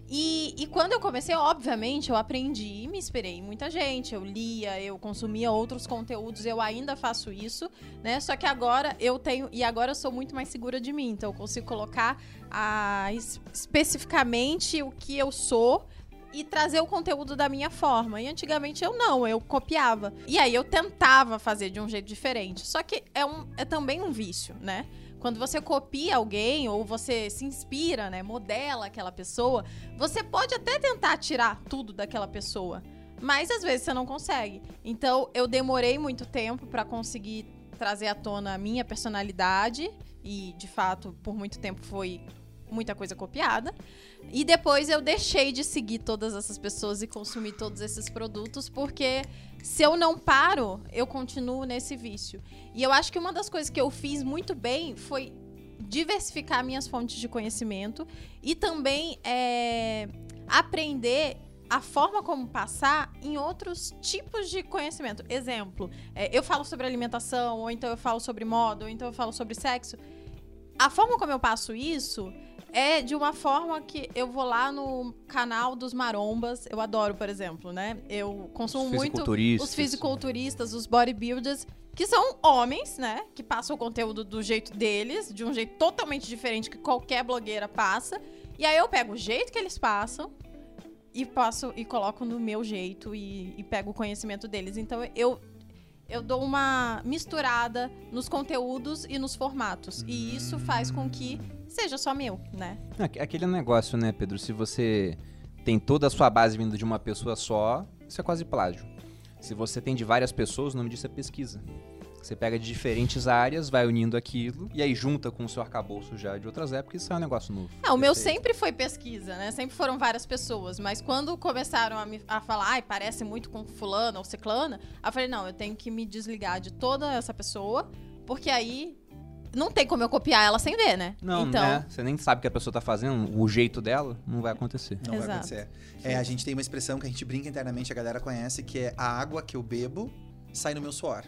E, e quando eu comecei, obviamente, eu aprendi e me inspirei em muita gente. Eu lia, eu consumia outros conteúdos, eu ainda faço isso, né? Só que agora eu tenho... E agora eu sou muito mais segura de mim. Então eu consigo colocar a, especificamente o que eu sou e trazer o conteúdo da minha forma. E antigamente eu não, eu copiava. E aí eu tentava fazer de um jeito diferente. Só que é, um, é também um vício, né? Quando você copia alguém ou você se inspira, né, modela aquela pessoa, você pode até tentar tirar tudo daquela pessoa, mas às vezes você não consegue. Então eu demorei muito tempo para conseguir trazer à tona a minha personalidade e, de fato, por muito tempo foi muita coisa copiada. E depois eu deixei de seguir todas essas pessoas e consumir todos esses produtos, porque se eu não paro, eu continuo nesse vício. E eu acho que uma das coisas que eu fiz muito bem foi diversificar minhas fontes de conhecimento e também é, aprender a forma como passar em outros tipos de conhecimento. Exemplo, é, eu falo sobre alimentação, ou então eu falo sobre moda, ou então eu falo sobre sexo. A forma como eu passo isso é de uma forma que eu vou lá no canal dos marombas. Eu adoro, por exemplo, né? Eu consumo os muito os fisiculturistas, os bodybuilders, que são homens, né? Que passam o conteúdo do jeito deles, de um jeito totalmente diferente que qualquer blogueira passa. E aí eu pego o jeito que eles passam e passo e coloco no meu jeito e, e pego o conhecimento deles. Então eu, eu dou uma misturada nos conteúdos e nos formatos. E isso faz com que seja só meu, né? Aquele negócio, né, Pedro? Se você tem toda a sua base vindo de uma pessoa só, isso é quase plágio. Se você tem de várias pessoas, o nome disso é pesquisa. Você pega de diferentes áreas, vai unindo aquilo, e aí junta com o seu arcabouço já de outras épocas, e sai um negócio novo. Ah, o meu sempre foi pesquisa, né? Sempre foram várias pessoas. Mas quando começaram a, me, a falar, ai, parece muito com fulana ou ciclana, eu falei, não, eu tenho que me desligar de toda essa pessoa, porque aí não tem como eu copiar ela sem ver, né? Não, então... né? Você nem sabe o que a pessoa tá fazendo, o jeito dela, não vai acontecer. Não Exato. vai acontecer. É, a gente tem uma expressão que a gente brinca internamente, a galera conhece, que é a água que eu bebo sai no meu suor.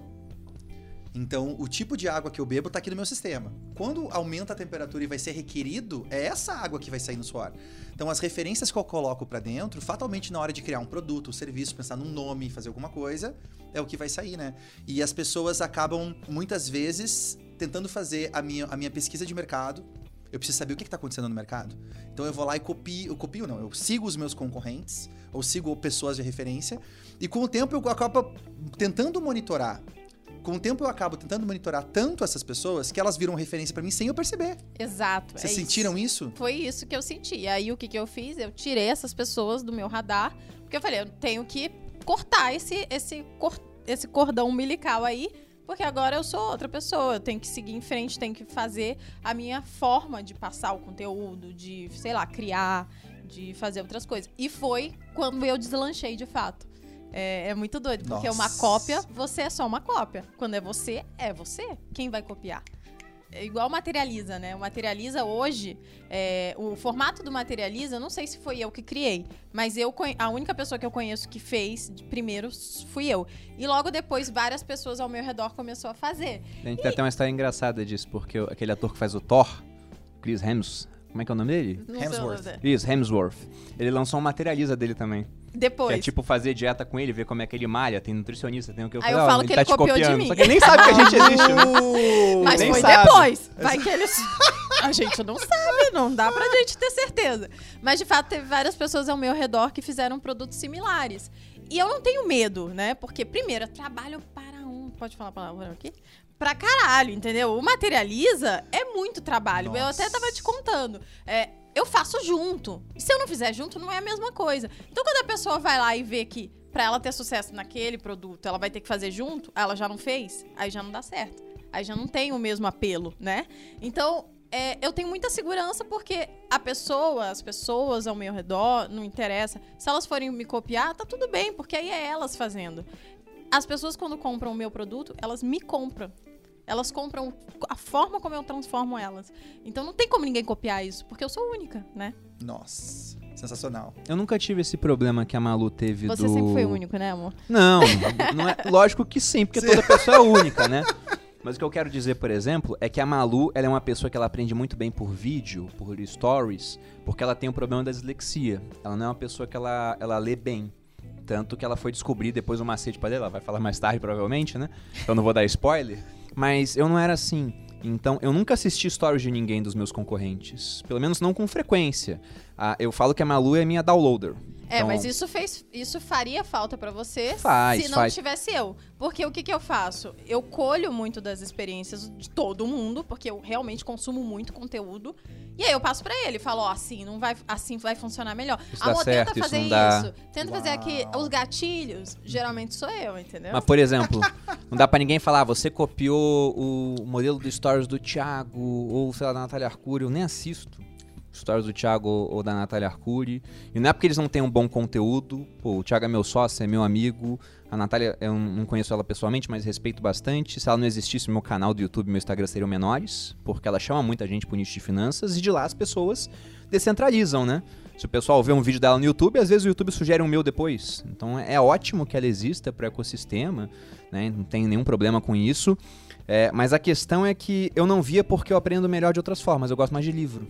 Então, o tipo de água que eu bebo tá aqui no meu sistema. Quando aumenta a temperatura e vai ser requerido, é essa água que vai sair no suor. Então, as referências que eu coloco pra dentro, fatalmente na hora de criar um produto, um serviço, pensar num nome, fazer alguma coisa, é o que vai sair, né? E as pessoas acabam, muitas vezes, tentando fazer a minha, a minha pesquisa de mercado. Eu preciso saber o que está acontecendo no mercado. Então, eu vou lá e copio, eu copio não, eu sigo os meus concorrentes, ou sigo pessoas de referência, e com o tempo eu acabo tentando monitorar. Com o tempo eu acabo tentando monitorar tanto essas pessoas que elas viram referência pra mim sem eu perceber. Exato. Vocês é sentiram isso? isso? Foi isso que eu senti. E aí o que, que eu fiz? Eu tirei essas pessoas do meu radar, porque eu falei, eu tenho que cortar esse, esse, cor, esse cordão umbilical aí, porque agora eu sou outra pessoa, eu tenho que seguir em frente, tenho que fazer a minha forma de passar o conteúdo, de, sei lá, criar, de fazer outras coisas. E foi quando eu deslanchei de fato. É, é muito doido, porque Nossa. uma cópia, você é só uma cópia. Quando é você, é você. Quem vai copiar? É igual Materializa, né? O Materializa hoje, é, o formato do Materializa, eu não sei se foi eu que criei, mas eu a única pessoa que eu conheço que fez de primeiro fui eu. E logo depois, várias pessoas ao meu redor começou a fazer. A gente tem até uma história engraçada disso, porque aquele ator que faz o Thor, Chris Hemsworth, como é que é o nome dele? Não sei o nome Hemsworth. dele. Isso, Hemsworth. Ele lançou um Materializa dele também. Depois. Que é tipo fazer dieta com ele, ver como é que ele malha, tem nutricionista, tem o que eu Aí falei, eu ó, falo que ele tá te copiou de copiando. mim. Só que ele nem sabe que a gente existe, né? Mas Nem foi sabe. depois. Vai que eles... A gente não sabe, não dá pra gente ter certeza. Mas, de fato, teve várias pessoas ao meu redor que fizeram produtos similares. E eu não tenho medo, né? Porque, primeiro, eu trabalho para um... Pode falar a palavra aqui? Pra caralho, entendeu? O Materializa é muito trabalho. Nossa. Eu até tava te contando. É, eu faço junto. E se eu não fizer junto, não é a mesma coisa. Então, quando a pessoa vai lá e vê que pra ela ter sucesso naquele produto, ela vai ter que fazer junto, ela já não fez, aí já não dá certo. Aí já não tem o mesmo apelo, né? Então, é, eu tenho muita segurança porque a pessoa, as pessoas ao meu redor, não interessa. Se elas forem me copiar, tá tudo bem, porque aí é elas fazendo. As pessoas, quando compram o meu produto, elas me compram. Elas compram a forma como eu transformo elas. Então não tem como ninguém copiar isso, porque eu sou única, né? Nossa, sensacional. Eu nunca tive esse problema que a Malu teve Você do... sempre foi único, né, amor? Não, não é, lógico que sim, porque toda pessoa é única, né? Mas o que eu quero dizer, por exemplo, é que a Malu, ela é uma pessoa que ela aprende muito bem por vídeo, por stories, porque ela tem o problema da dislexia. Ela não é uma pessoa que ela, ela lê bem. Tanto que ela foi descobrir depois o macete pra dela, ela vai falar mais tarde, provavelmente, né? Eu não vou dar spoiler. Mas eu não era assim. Então, eu nunca assisti stories de ninguém dos meus concorrentes. Pelo menos não com frequência. Ah, eu falo que a Malu é minha downloader. É, Então, mas isso fez, isso faria falta pra você Faz, se não faz. tivesse eu. Porque o que que eu faço? Eu colho muito das experiências de todo mundo, porque eu realmente consumo muito conteúdo. E aí eu passo pra ele, falo, ó, assim, não vai, assim vai funcionar melhor. Isso dá Amor, certo, tenta isso fazer não dá. isso. Tenta fazer aqui. Uau. Os gatilhos, geralmente sou eu, entendeu? Mas, por exemplo, não dá pra ninguém falar, ah, você copiou o modelo do stories do Thiago, ou, sei lá, da Natália Arcuri, eu nem assisto stories do Thiago ou da Natália Arcuri. E não é porque eles não têm um bom conteúdo. Pô, o Thiago é meu sócio, é meu amigo. A Natália, eu não conheço ela pessoalmente, mas respeito bastante. Se ela não existisse, meu canal do YouTube e meu Instagram seriam menores, porque ela chama muita gente pro nicho de finanças, e de lá as pessoas descentralizam, né? Se o pessoal vê um vídeo dela no YouTube, às vezes o YouTube sugere um meu depois. Então é ótimo que ela exista para o ecossistema, né? Não tem nenhum problema com isso. É, mas a questão é que eu não via porque eu aprendo melhor de outras formas. Eu gosto mais de livro.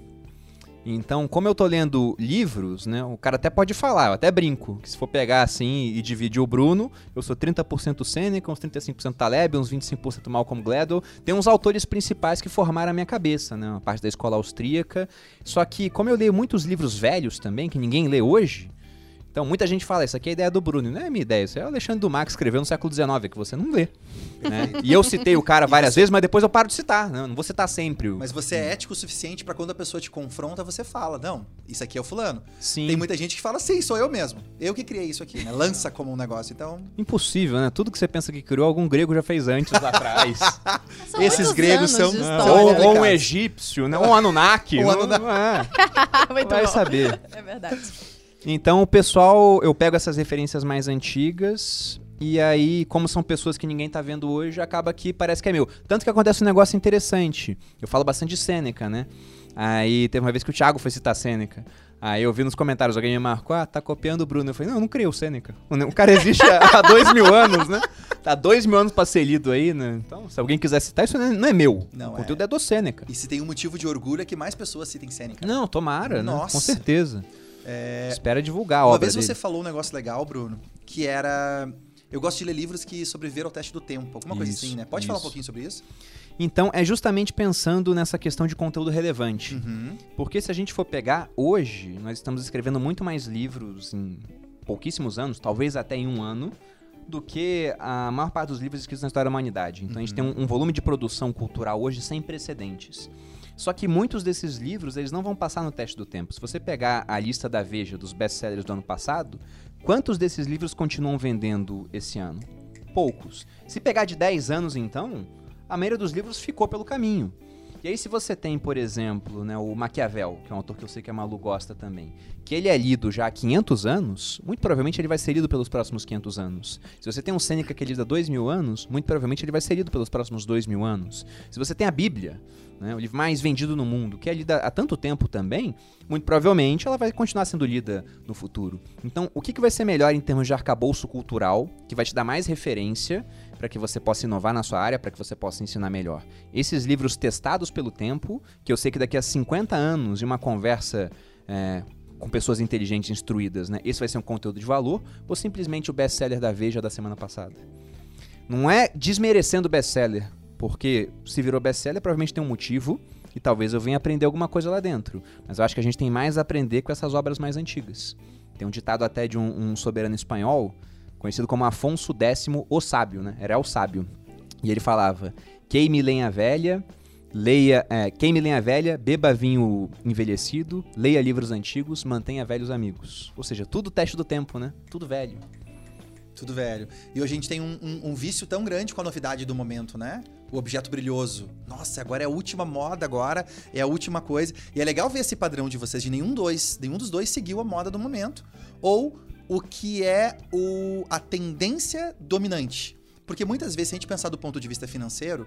Então, como eu tô lendo livros, né, o cara até pode falar, eu até brinco, que se for pegar assim e dividir o Bruno, eu sou trinta por cento Sêneca, uns trinta e cinco por cento Taleb, uns vinte e cinco por cento Malcolm Gladwell. Tem uns autores principais que formaram a minha cabeça, né, uma parte da escola austríaca. Só que, como eu leio muitos livros velhos também, que ninguém lê hoje, Então, muita gente fala, isso aqui é a ideia do Bruno. Não é a minha ideia, isso é o Alexandre Dumas que escreveu no século dezenove, que você não lê. Né? E eu citei o cara várias vezes, mas depois eu paro de citar. Né? Não vou citar sempre. O... Mas você é ético o suficiente pra quando a pessoa te confronta, você fala, não, isso aqui é o fulano. Sim. Tem muita gente que fala, sim, sou eu mesmo. Eu que criei isso aqui, né? Lança como um negócio, então... Impossível, né? Tudo que você pensa que criou, algum grego já fez antes, lá atrás. São Esses muitos gregos anos são- de Ah, história. ou, é ou um complicado. egípcio, né? um Anunnaki. Um não- Anunnaki. não é. Muito Vai bom. saber. É verdade. Então, o pessoal, eu pego essas referências mais antigas e aí, como são pessoas que ninguém tá vendo hoje, acaba que parece que é meu. Tanto que acontece um negócio interessante. Eu falo bastante de Sêneca, né? Aí teve uma vez que o Thiago foi citar Sêneca. Aí eu vi nos comentários, alguém me marcou, ah, tá copiando o Bruno. Eu falei, não, eu não criei o Sêneca. O cara existe há, há dois mil anos, né? Tá dois mil anos pra ser lido aí, né? Então, se alguém quiser citar, isso não é, não é meu. Não o é. conteúdo é do Sêneca. E se tem um motivo de orgulho é que mais pessoas citem Sêneca. Não, tomara, né? Nossa. Com certeza. É... Espera divulgar a Uma obra vez dele. você falou um negócio legal, Bruno, que era... Eu gosto de ler livros que sobreviveram ao teste do tempo, alguma coisa Isso, assim, né? Pode falar um isso. pouquinho sobre isso? Então, é justamente pensando nessa questão de conteúdo relevante. Uhum. Porque se a gente for pegar, hoje, nós estamos escrevendo muito mais livros em pouquíssimos anos, talvez até em um ano, do que a maior parte dos livros escritos na história da humanidade. Então, a gente tem um, um volume de produção cultural hoje sem precedentes. Só que muitos desses livros, eles não vão passar no teste do tempo. Se você pegar a lista da Veja dos best-sellers do ano passado, quantos desses livros continuam vendendo esse ano? Poucos. Se pegar de dez anos, então, a maioria dos livros ficou pelo caminho. E aí, se você tem, por exemplo, né, o Maquiavel, que é um autor que eu sei que a Malu gosta também, que ele é lido já há quinhentos anos, muito provavelmente ele vai ser lido pelos próximos quinhentos anos. Se você tem um Sêneca que é lido há dois mil anos, muito provavelmente ele vai ser lido pelos próximos dois mil anos. Se você tem a Bíblia, né, o livro mais vendido no mundo, que é lida há tanto tempo também, muito provavelmente ela vai continuar sendo lida no futuro. Então, o que, que vai ser melhor em termos de arcabouço cultural, que vai te dar mais referência para que você possa inovar na sua área, para que você possa ensinar melhor? Esses livros testados pelo tempo, que eu sei que daqui a cinquenta anos, de uma conversa é, com pessoas inteligentes, instruídas, né, esse vai ser um conteúdo de valor, ou simplesmente o best-seller da Veja da semana passada? Não é desmerecendo o best-seller, porque se virou best-seller, provavelmente tem um motivo, e talvez eu venha aprender alguma coisa lá dentro. Mas eu acho que a gente tem mais a aprender com essas obras mais antigas. Tem um ditado até de um, um soberano espanhol, conhecido como Afonso Décimo, o Sábio, né? Era o Sábio. E ele falava, queime lenha velha, leia, é, queime lenha velha, beba vinho envelhecido, leia livros antigos, mantenha velhos amigos. Ou seja, tudo teste do tempo, né? Tudo velho. Tudo velho. E hoje a gente tem um, um, um vício tão grande com a novidade do momento, né? O objeto brilhoso. Nossa, agora é a última moda, agora é a última coisa. E é legal ver esse padrão de vocês, de nenhum, dois, nenhum dos dois seguiu a moda do momento. Ou o que é o, a tendência dominante. Porque muitas vezes, se a gente pensar do ponto de vista financeiro,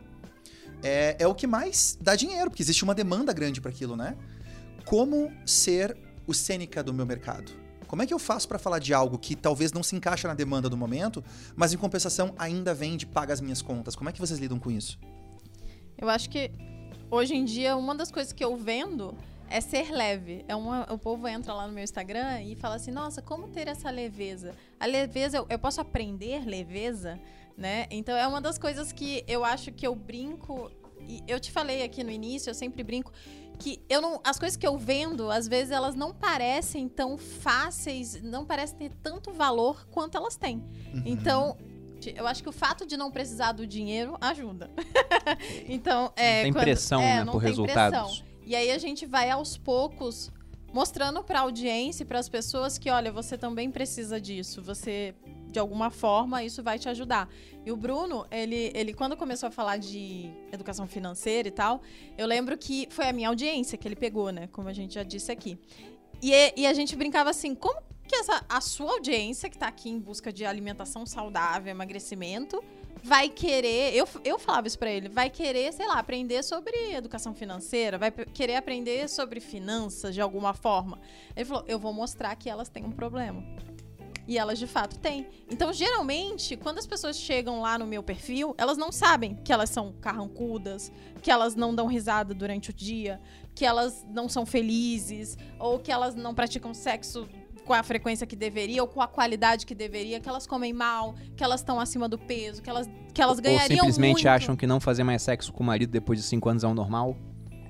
é, é o que mais dá dinheiro, porque existe uma demanda grande para aquilo, né? Como ser o Sêneca do meu mercado? Como é que eu faço para falar de algo que talvez não se encaixa na demanda do momento, mas em compensação ainda vende, paga as minhas contas? Como é que vocês lidam com isso? Eu acho que hoje em dia uma das coisas que eu vendo é ser leve. É uma, o povo entra lá no meu Instagram e fala assim, nossa, como ter essa leveza? A leveza, eu, eu posso aprender leveza, né? Então é uma das coisas que eu acho que eu brinco, e eu te falei aqui no início, eu sempre brinco, que eu não, as coisas que eu vendo, às vezes elas não parecem tão fáceis, não parecem ter tanto valor quanto elas têm. Uhum. Então, eu acho que o fato de não precisar do dinheiro ajuda. Então, é, não tem quando, pressão, é, né, não por tem resultados. pressão. E aí a gente vai aos poucos mostrando para a audiência e para as pessoas que, olha, você também precisa disso. Você, de alguma forma, isso vai te ajudar. E o Bruno, ele, ele quando começou a falar de educação financeira e tal, eu lembro que foi a minha audiência que ele pegou, né? Como a gente já disse aqui. E, e a gente brincava assim, como que essa, a sua audiência, que tá aqui em busca de alimentação saudável, emagrecimento, vai querer, eu, eu falava isso pra ele, vai querer, sei lá, aprender sobre educação financeira, vai querer aprender sobre finanças de alguma forma. Ele falou, eu vou mostrar que elas têm um problema. E elas de fato têm. Então, geralmente, quando as pessoas chegam lá no meu perfil, elas não sabem que elas são carrancudas, que elas não dão risada durante o dia, que elas não são felizes, ou que elas não praticam sexo com a frequência que deveria, ou com a qualidade que deveria, que elas comem mal, que elas estão acima do peso, que elas, que elas ganhariam muito. Ou simplesmente acham que não fazer mais sexo com o marido depois de cinco anos é um normal.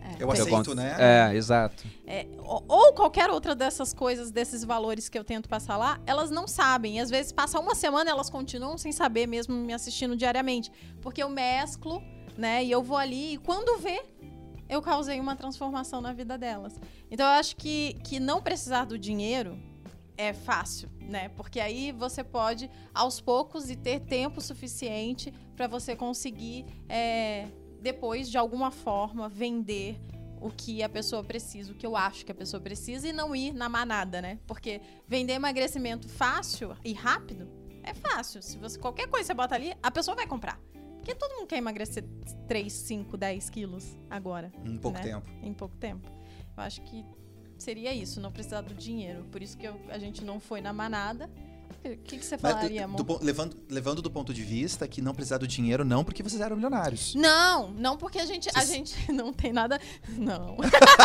Eu aceito, né? É, exato. É, ou, ou qualquer outra dessas coisas, desses valores que eu tento passar lá, elas não sabem. E às vezes passa uma semana, elas continuam sem saber, mesmo me assistindo diariamente. Porque eu mesclo, né? E eu vou ali e quando vê, eu causei uma transformação na vida delas. Então eu acho que, que não precisar do dinheiro é fácil, né? Porque aí você pode, aos poucos, e ter tempo suficiente para você conseguir, é, depois, de alguma forma, vender o que a pessoa precisa, o que eu acho que a pessoa precisa, e não ir na manada, né? Porque vender emagrecimento fácil e rápido é fácil. Se você, qualquer coisa que você bota ali, a pessoa vai comprar. Porque todo mundo quer emagrecer três, cinco, dez quilos agora. Em pouco né? tempo. Em pouco tempo. Eu acho que seria isso, não precisar do dinheiro. Por isso que eu, a gente não foi na manada. O que, que você falaria, amor? Do, do, levando, levando do ponto de vista que não precisar do dinheiro, não porque vocês eram milionários. Não, não porque a gente, Vocês... a gente não tem nada... Não.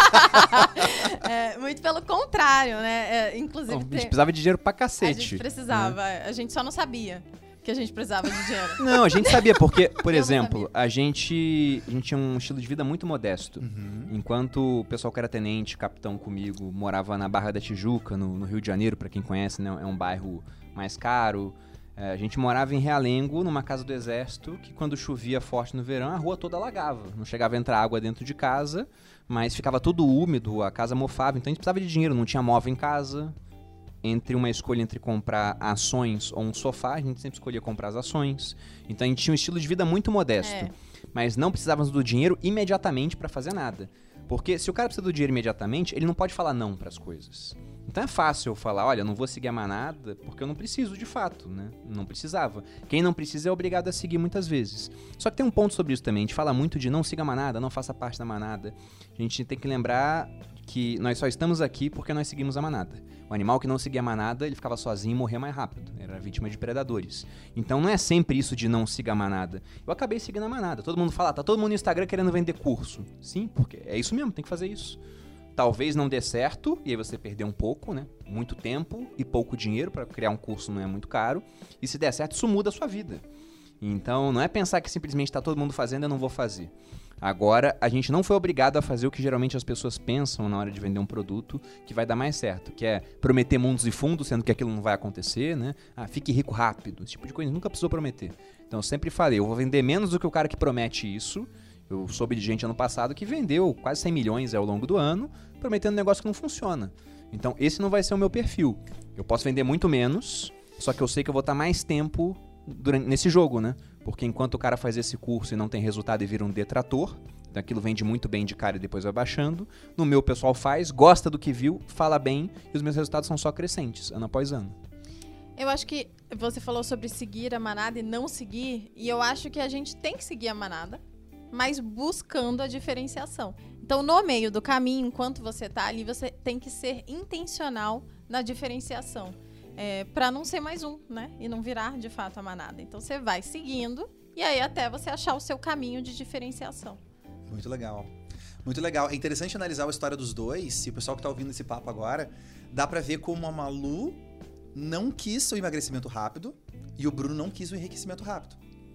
É, muito pelo contrário, né? É, inclusive... Bom, a gente tem... precisava de dinheiro pra A cacete. gente precisava. Né? A gente só não sabia que a gente precisava de dinheiro. Não, a gente sabia, porque, por Eu exemplo, não a gente, a gente tinha um estilo de vida muito modesto. Uhum. Enquanto o pessoal que era tenente, capitão comigo, morava na Barra da Tijuca, no, no Rio de Janeiro, pra quem conhece, né? É um bairro mais caro. É, a gente morava em Realengo, numa casa do exército, que quando chovia forte no verão, a rua toda alagava. Não chegava a entrar água dentro de casa, mas ficava tudo úmido, a casa mofava. Então a gente precisava de dinheiro, não tinha móvel em casa. Entre uma escolha entre comprar ações ou um sofá, a gente sempre escolhia comprar as ações. Então a gente tinha um estilo de vida muito modesto. É. Mas não precisávamos do dinheiro imediatamente para fazer nada. Porque se o cara precisa do dinheiro imediatamente, ele não pode falar não para as coisas. Então é fácil eu falar, olha, eu não vou seguir a manada porque eu não preciso de fato, né? Não precisava. Quem não precisa é obrigado a seguir muitas vezes. Só que tem um ponto sobre isso também. A gente fala muito de não siga a manada, não faça parte da manada. A gente tem que lembrar que nós só estamos aqui porque nós seguimos a manada. O animal que não seguia a manada, ele ficava sozinho e morria mais rápido. Era vítima de predadores. Então não é sempre isso de não siga a manada. Eu acabei seguindo a manada. Todo mundo fala, tá todo mundo no Instagram querendo vender curso. Sim, porque é isso mesmo, tem que fazer isso. Talvez não dê certo, e aí você perder um pouco, né? Muito tempo e pouco dinheiro para criar um curso não é muito caro. E se der certo, isso muda a sua vida. Então não é pensar que simplesmente tá todo mundo fazendo, eu não vou fazer. Agora, a gente não foi obrigado a fazer o que geralmente as pessoas pensam na hora de vender um produto que vai dar mais certo, que é prometer mundos e fundos, sendo que aquilo não vai acontecer, né? Ah, fique rico rápido, esse tipo de coisa nunca precisou prometer. Então eu sempre falei, eu vou vender menos do que o cara que promete isso. Eu soube de gente ano passado que vendeu quase cem milhões ao longo do ano, prometendo um negócio que não funciona. Então esse não vai ser o meu perfil. Eu posso vender muito menos, só que eu sei que eu vou estar mais tempo durante, nesse jogo, né? Porque enquanto o cara faz esse curso e não tem resultado e vira um detrator, então aquilo vende muito bem de cara e depois vai baixando. No meu, o pessoal faz, gosta do que viu, fala bem, e os meus resultados são só crescentes, ano após ano. Eu acho que você falou sobre seguir a manada e não seguir, e eu acho que a gente tem que seguir a manada, mas buscando a diferenciação. Então, no meio do caminho, enquanto você tá ali, você tem que ser intencional na diferenciação. É, para não ser mais um, né? E não virar, de fato, a manada. Então, você vai seguindo e aí até você achar o seu caminho de diferenciação. Muito legal. Muito legal. É interessante analisar a história dos dois. E o pessoal que tá ouvindo esse papo agora, dá pra ver como a Malu não quis o emagrecimento rápido e o Bruno não quis o enriquecimento rápido.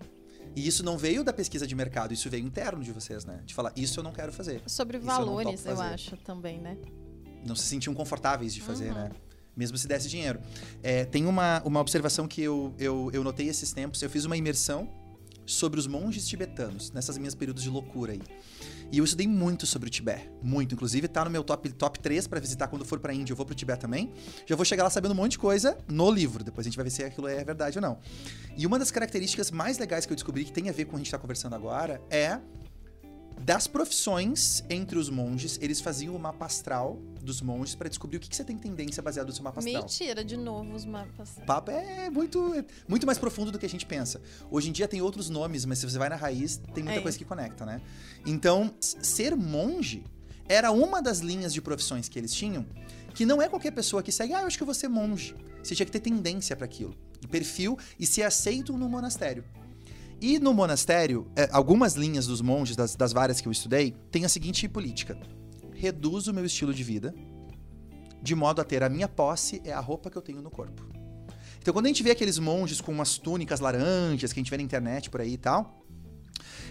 E isso não veio da pesquisa de mercado, isso veio interno de vocês, né? De falar, isso eu não quero fazer. Sobre isso eu não valores, topo eu, fazer. acho, também, né? Não se sentiam confortáveis de fazer, Uhum. né? Mesmo se desse dinheiro. É, tem uma, uma observação que eu, eu, eu notei esses tempos. Eu fiz uma imersão sobre os monges tibetanos, nessas minhas períodos de loucura aí. E eu estudei muito sobre o Tibete. Muito. Inclusive, tá no meu top, top três pra visitar quando for pra Índia. Eu vou pro Tibete também. Já vou chegar lá sabendo um monte de coisa no livro. Depois a gente vai ver se aquilo é verdade ou não. E uma das características mais legais que eu descobri, que tem a ver com o que a gente tá conversando agora, é das profissões entre os monges. Eles faziam o mapa astral dos monges pra descobrir o que, que você tem tendência baseado no seu mapa astral. Mentira, de novo os mapas. O papo é muito, é muito mais profundo do que a gente pensa. Hoje em dia tem outros nomes, mas se você vai na raiz, tem muita É. coisa que conecta, né? Então, s- ser monge era uma das linhas de profissões que eles tinham, que não é qualquer pessoa que segue, ah, eu acho que eu vou ser monge. Você tinha que ter tendência para aquilo, perfil, e ser aceito no monastério. E no monastério, é, algumas linhas dos monges, das, das várias que eu estudei, tem a seguinte política: reduz o meu estilo de vida, de modo a ter a minha posse é a roupa que eu tenho no corpo. Então, quando a gente vê aqueles monges com umas túnicas laranjas que a gente vê na internet por aí e tal,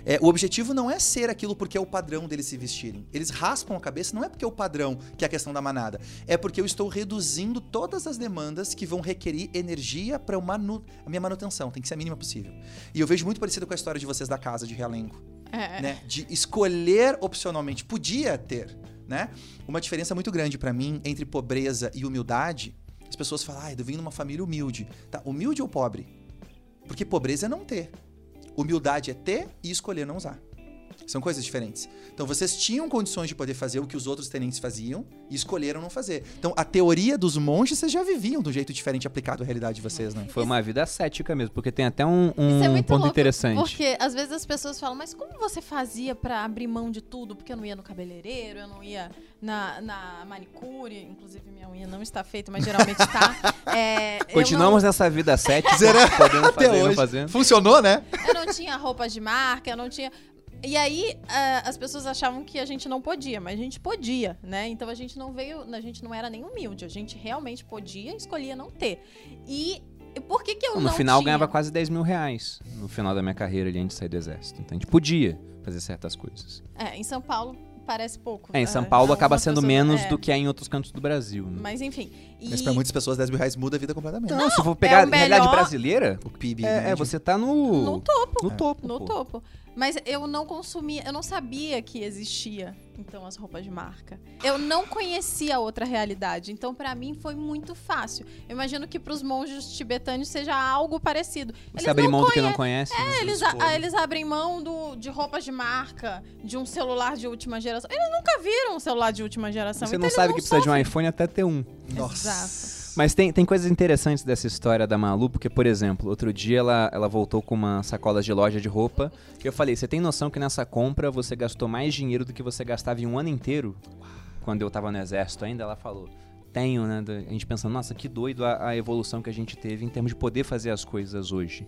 É, o objetivo não é ser aquilo porque é o padrão deles se vestirem. Eles raspam a cabeça não é porque é o padrão, que é a questão da manada. É porque eu estou reduzindo todas as demandas que vão requerir energia para manu- a minha manutenção. Tem que ser a mínima possível. E eu vejo muito parecido com a história de vocês da casa de Realengo. É. Né? De escolher opcionalmente. Podia ter, né? Uma diferença muito grande pra mim entre pobreza e humildade. As pessoas falam, ah, eu vim numa família humilde. Tá, humilde ou pobre? Porque pobreza é não ter. Humildade é ter e escolher não usar. São coisas diferentes. Então, vocês tinham condições de poder fazer o que os outros tenentes faziam e escolheram não fazer. Então, a teoria dos monges, vocês já viviam de um jeito diferente aplicado à realidade de vocês, né? Foi uma vida ascética mesmo, porque tem até um, um Isso é muito ponto louco, interessante. Porque às vezes as pessoas falam, mas como você fazia pra abrir mão de tudo? Porque eu não ia no cabeleireiro, eu não ia na, na manicure, inclusive minha unha não está feita, mas geralmente tá. É, eu Continuamos não- nessa vida ascética, Zerando podendo até fazer, não hoje. fazendo. Funcionou, né? Eu não tinha roupas de marca, eu não tinha... E aí, ah, as pessoas achavam que a gente não podia, mas a gente podia, né? Então a gente não veio, a gente não era nem humilde, a gente realmente podia e escolhia não ter. E por que que eu No não final tinha? ganhava quase dez mil reais no final da minha carreira ali antes de sair do exército. Então a gente podia fazer certas coisas. É, em São Paulo parece pouco. É, em ah, São Paulo algumas acaba sendo pessoas- menos é, do que é em outros cantos do Brasil. Né? Mas enfim. E... Mas pra muitas pessoas, dez mil reais muda a vida completamente. Não, se for pegar é o a realidade melhor- brasileira, O P I B é, é, médio. você tá no... No topo. No topo, No pô. topo. Mas eu não consumia, eu não sabia que existia, então, as roupas de marca. Eu não conhecia a outra realidade, então pra mim foi muito fácil. Eu imagino que pros monges tibetanos seja algo parecido. Você abre mão do que não conhece. né? É, eles, escolha. a- eles abrem mão do, de roupas de marca, de um celular de última geração. Eles nunca viram um celular de última geração. Você então não eles sabe que precisa de um sofrem. iPhone até ter um. Nossa. Exato. Mas tem, tem coisas interessantes dessa história da Malu, porque, por exemplo, outro dia ela, ela voltou com uma sacola de loja de roupa. E eu falei, você tem noção que nessa compra você gastou mais dinheiro do que você gastava em um ano inteiro? Quando eu tava no exército ainda, ela falou, tenho, né? A gente pensando, nossa, que doido a, a evolução que a gente teve em termos de poder fazer as coisas hoje.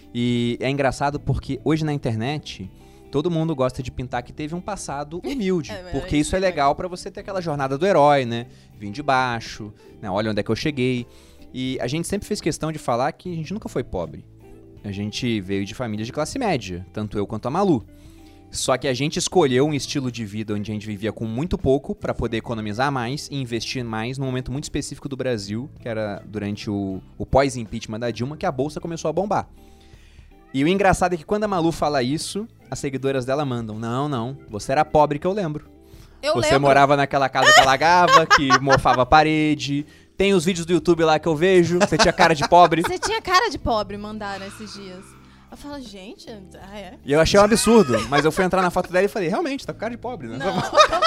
E é engraçado porque hoje na internet... Todo mundo gosta de pintar que teve um passado humilde, É, porque é isso é legal pra você ter aquela jornada do herói, né? Vim de baixo, né? Olha onde é que eu cheguei. E a gente sempre fez questão de falar que a gente nunca foi pobre. A gente veio de família de classe média, tanto eu quanto a Malu. Só que a gente escolheu um estilo de vida onde a gente vivia com muito pouco pra poder economizar mais e investir mais num momento muito específico do Brasil, que era durante o, o pós-impeachment da Dilma, que a bolsa começou a bombar. E o engraçado é que quando a Malu fala isso, as seguidoras dela mandam, não, não, você era pobre que eu lembro. Eu Você lembro. morava naquela casa que alagava, que mofava a parede. Tem os vídeos do YouTube lá que eu vejo, você tinha cara de pobre. Você tinha cara de pobre, mandaram esses dias. Eu falo, gente, ah, é? E eu achei um absurdo, mas eu fui entrar na foto dela e falei, realmente, tá com cara de pobre, né? Não,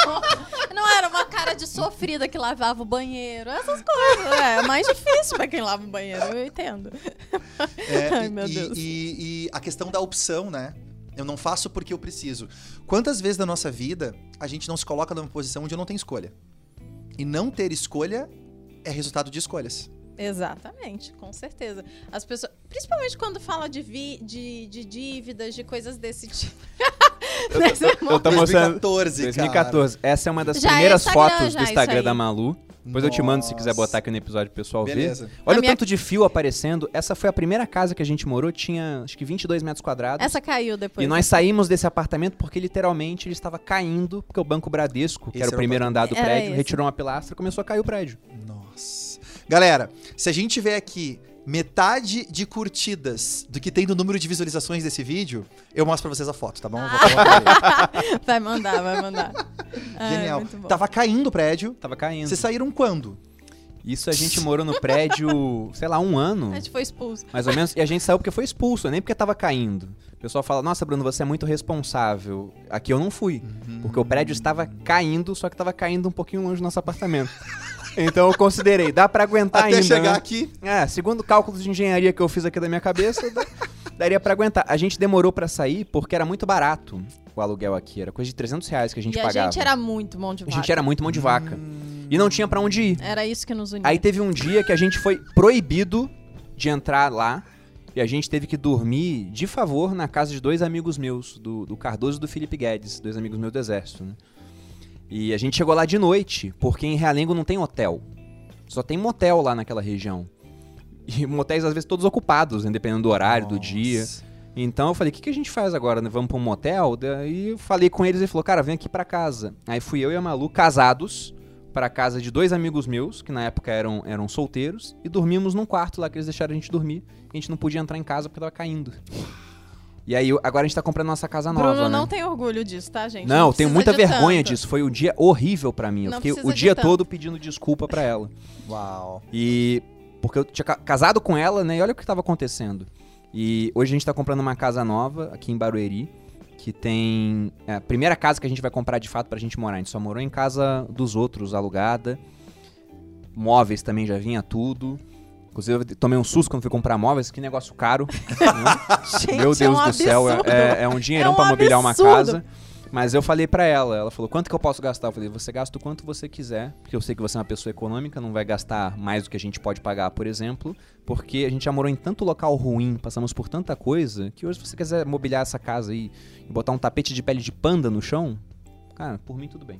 não era uma cara de sofrida que lavava o banheiro, essas coisas. É, é mais difícil pra quem lava o banheiro, eu entendo. É, Ai, e- meu e, Deus. E, e a questão da opção, né? Eu não faço porque eu preciso. Quantas vezes na nossa vida a gente não se coloca numa posição onde eu não tenho escolha? E não ter escolha é resultado de escolhas. Exatamente, com certeza. As pessoas, principalmente quando fala de, vi, de, de dívidas, de coisas desse tipo. Nesse Eu tô momento. mostrando... dois mil e quatorze, dois mil e quatorze. Essa é uma das Já é primeiras Instagram, fotos já, do isso Instagram aí. da Malu. Depois eu te mando se quiser Nossa. botar aqui no episódio pro pessoal Beleza. ver. Olha A o minha- tanto de fio aparecendo. Essa foi a primeira casa que a gente morou, tinha acho que vinte e dois metros quadrados. Essa caiu depois. E nós saímos desse apartamento porque literalmente ele estava caindo, porque o Banco Bradesco, que Esse era era o o primeiro andar do Era prédio, esse. retirou uma pilastra e começou a cair o prédio. Nossa. Galera, se a gente tiver aqui metade de curtidas do que tem do número de visualizações desse vídeo, eu mostro pra vocês a foto, tá bom? Eu vou colocar aí. Vai mandar, vai mandar. Ai, Genial. muito bom. Tava caindo o prédio. Tava caindo. Vocês saíram quando? Isso a gente morou no prédio, sei lá, um ano, A gente foi expulso. mais ou menos, e a gente saiu porque foi expulso, nem porque tava caindo. O pessoal fala, nossa, Bruno, você é muito responsável. Aqui eu não fui, porque o prédio estava caindo, só que tava caindo um pouquinho longe do nosso apartamento. Então eu considerei, dá pra aguentar Até ainda, chegar né? aqui. É, segundo cálculos de engenharia que eu fiz aqui da minha cabeça, dá- daria pra aguentar. A gente demorou pra sair porque era muito barato o aluguel aqui. Era coisa de trezentos reais que a gente E a pagava. gente era muito mão de A vaca. gente era muito mão de vaca. E não tinha pra onde ir. Era isso que nos unia. Aí teve um dia que a gente foi proibido de entrar lá. E a gente teve que dormir de favor na casa de dois amigos meus, do, do Cardoso e do Felipe Guedes, dois amigos meus do Exército, né? E a gente chegou lá de noite, porque em Realengo não tem hotel. Só tem motel lá naquela região. E motéis, às vezes, todos ocupados, né, dependendo do horário, do dia. Nossa. Então eu falei, o que, que a gente faz agora? Né? Vamos pra um motel? Daí eu falei com eles e ele falou, cara, vem aqui pra casa. Aí fui eu e a Malu, casados, pra casa de dois amigos meus, que na época eram, eram solteiros, e dormimos num quarto lá que eles deixaram a gente dormir. A gente não podia entrar em casa porque tava caindo. E aí, agora a gente tá comprando nossa casa nova, Bruno né? não tem orgulho disso, tá, gente? Não, eu tenho muita de vergonha tanto. disso. Foi um dia horrível pra mim. Eu Não fiquei precisa o de dia tanto. todo pedindo desculpa pra ela. Uau. E... Porque eu tinha ca- casado com ela, né? E olha o que tava acontecendo. E hoje a gente tá comprando uma casa nova aqui em Barueri, que tem... É a primeira casa que a gente vai comprar de fato pra gente morar. A gente só morou em casa dos outros, alugada. Móveis também já vinha tudo. Inclusive eu tomei um susto quando fui comprar móveis. Que negócio caro. Né? Gente, Meu Deus é um do céu, absurdo. é, é um dinheirão É um pra mobiliar uma absurdo. casa. Mas eu falei pra ela, ela falou, quanto que eu posso gastar? Eu falei, você gasta o quanto você quiser, porque eu sei que você é uma pessoa econômica, não vai gastar mais do que a gente pode pagar, por exemplo, porque a gente já morou em tanto local ruim, passamos por tanta coisa, que hoje se você quiser mobiliar essa casa aí e botar um tapete de pele de panda no chão, cara, por mim tudo bem.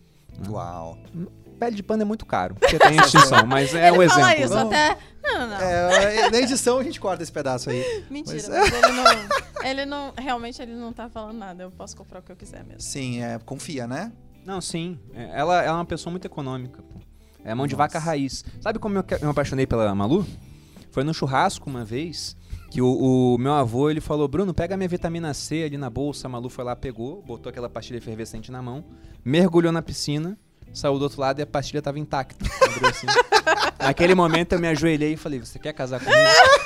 Uau. Pele de panda é muito caro, porque tem extinção, mas é Ele um fala exemplo. isso Não. até... Não, não, não. É, na edição a gente corta esse pedaço aí. Mentira, mas- mas ele não... Ele não... Realmente ele não tá falando nada. Eu posso comprar o que eu quiser mesmo. Sim, é, confia, né? Não, sim. É, Ela, ela é uma pessoa muito econômica. Pô. É mão de Nossa. vaca raiz. Sabe como eu, que- eu me apaixonei pela Malu? Foi no churrasco uma vez que o, o meu avô ele falou, Bruno, pega a minha vitamina C ali na bolsa. A Malu foi lá, pegou, botou aquela pastilha efervescente na mão, mergulhou na piscina, saiu do outro lado e a pastilha tava intacta. Abriu assim. Naquele momento eu me ajoelhei e falei, você quer casar comigo?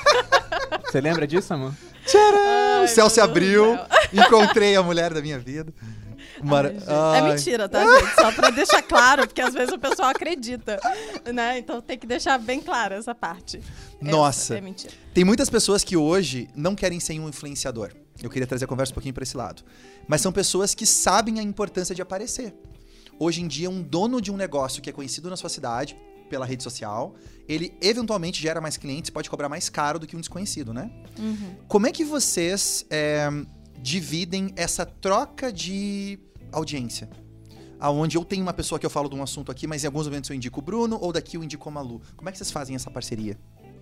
Você lembra disso, amor? Tcharam! O céu meu se Deus abriu, do céu. encontrei a mulher da minha vida. Mara- Ai, gente. Ai. É mentira, tá, gente? Só pra deixar claro, porque às vezes o pessoal acredita, né? Então tem que deixar bem claro essa parte. Nossa. Essa é mentira. Tem muitas pessoas que hoje não querem ser um influenciador. Eu queria trazer a conversa um pouquinho pra esse lado. Mas são pessoas que sabem a importância de aparecer. Hoje em dia, um dono de um negócio que é conhecido na sua cidade, pela rede social, ele eventualmente gera mais clientes, pode cobrar mais caro do que um desconhecido, né? Uhum. Como é que vocês é, dividem essa troca de audiência? Aonde eu tenho uma pessoa que eu falo de um assunto aqui, mas em alguns momentos eu indico o Bruno, ou daqui eu indico a Malu. Como é que vocês fazem essa parceria?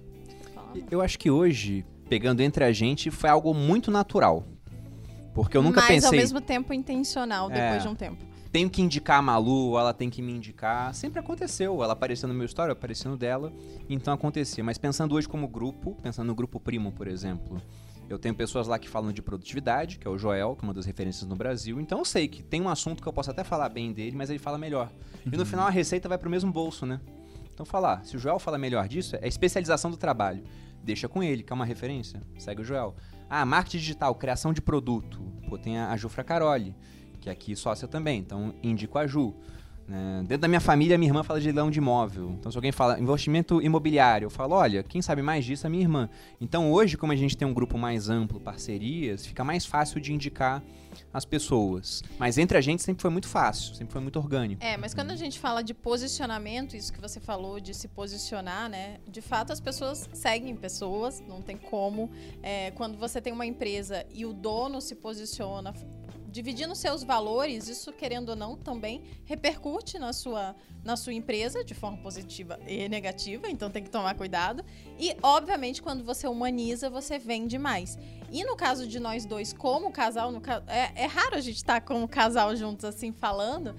Eu acho que hoje, pegando entre a gente, foi algo muito natural. Porque eu nunca Mas pensei, ao mesmo tempo intencional, depois É. de um tempo. tenho que indicar a Malu, ela tem que me indicar. Sempre aconteceu. Ela apareceu no meu story, eu apareci no dela. Então acontecia. Mas pensando hoje como grupo, pensando no grupo Primo, por exemplo, eu tenho pessoas lá que falam de produtividade, que é o Joel, que é uma das referências no Brasil. Então eu sei que tem um assunto que eu posso até falar bem dele, mas ele fala melhor. E no final a receita vai pro mesmo bolso, né? Então falar, se o Joel fala melhor disso, é especialização do trabalho. Deixa com ele, que é uma referência. Segue o Joel. Ah, marketing digital, criação de produto. Pô, tem a, a Ju Fracaroli, que é aqui sócia também, então indico a Ju. Né? Dentro da minha família, minha irmã fala de leilão de imóvel. Então se alguém fala investimento imobiliário, eu falo, olha, quem sabe mais disso é minha irmã. Então hoje, como a gente tem um grupo mais amplo, parcerias, fica mais fácil de indicar as pessoas. Mas entre a gente sempre foi muito fácil, sempre foi muito orgânico. É, mas quando a gente fala de posicionamento, isso que você falou de se posicionar, né? De fato, as pessoas seguem pessoas, não tem como. É, quando você tem uma empresa e o dono se posiciona dividindo seus valores, isso, querendo ou não, também repercute na sua, na sua empresa de forma positiva e negativa, então tem que tomar cuidado. E, obviamente, quando você humaniza, você vende mais. E no caso de nós dois, como casal, no ca... é, é raro a gente estar como casal juntos, assim, falando.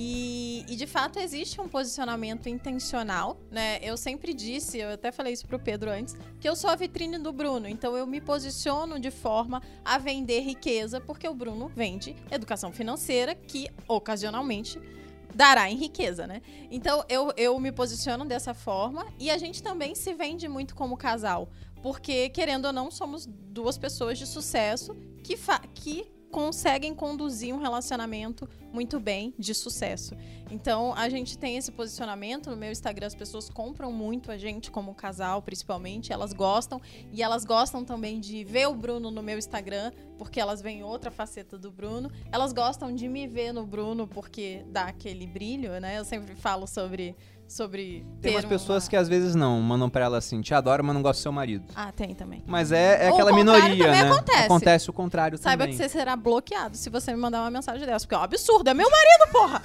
E, e, de fato, existe um posicionamento intencional, né? Eu sempre disse, eu até falei isso pro Pedro antes, que eu sou a vitrine do Bruno. Então, eu me posiciono de forma a vender riqueza, porque o Bruno vende educação financeira, que, ocasionalmente, dará em riqueza, né? Então, eu, eu me posiciono dessa forma e a gente também se vende muito como casal. Porque, querendo ou não, somos duas pessoas de sucesso que, fa- que conseguem conduzir um relacionamento muito bem, de sucesso. Então, a gente tem esse posicionamento. No meu Instagram, as pessoas compram muito a gente como casal, principalmente. Elas gostam. E elas gostam também de ver o Bruno no meu Instagram, porque elas veem outra faceta do Bruno. Elas gostam de me ver no Bruno, porque dá aquele brilho, né? Eu sempre falo sobre... sobre Tem umas ter pessoas uma... que às vezes não, mandam pra ela assim, te adoro, mas não gosto do seu marido. Ah, tem também. Mas é, é Ou aquela o contrário minoria, também né? acontece. Acontece o contrário Saiba também. que você será bloqueado se você me mandar uma mensagem dessa. Porque é um absurdo, é meu marido, porra!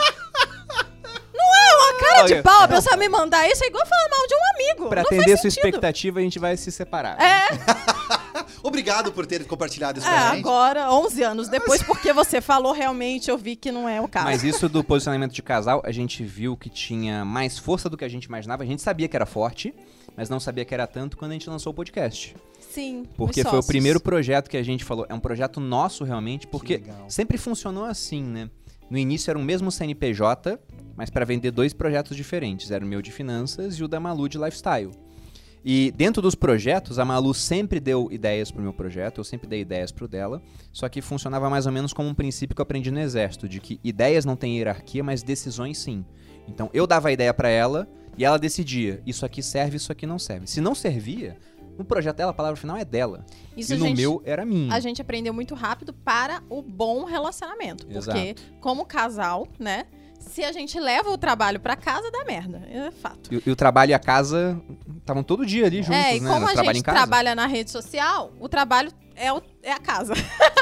Não é uma cara de Olha, pau a pessoa me mandar isso, é igual falar mal de um amigo. Pra não atender faz sua sentido. expectativa, a gente vai se separar. É, Ô, Obrigado por ter compartilhado isso É, com a gente. agora, onze anos depois, porque você falou, realmente eu vi que não é o caso. Mas isso do posicionamento de casal, a gente viu que tinha mais força do que a gente imaginava. A gente sabia que era forte, mas não sabia que era tanto quando a gente lançou o podcast. Sim, Porque os foi o sócios. primeiro projeto que a gente falou. É um projeto nosso, realmente, porque legal. sempre funcionou assim, né? No início era o mesmo C N P J, mas para vender dois projetos diferentes. Era o meu de finanças e o da Malu de lifestyle. E dentro dos projetos, a Malu sempre deu ideias pro meu projeto, eu sempre dei ideias pro dela, só que funcionava mais ou menos como um princípio que eu aprendi no Exército, de que ideias não têm hierarquia, mas decisões sim. Então eu dava a ideia pra ela e ela decidia, isso aqui serve, isso aqui não serve. Se não servia, no projeto dela a palavra final é dela. Isso, e no gente, meu era minha. a gente aprendeu muito rápido para o bom relacionamento. Porque, como casal, né? Se a gente leva o trabalho pra casa, dá merda. É fato. E, e o trabalho e a casa estavam todo dia ali juntos, É, e né? como a Trabalho em gente casa. trabalha na rede social, o trabalho é, o- é a casa.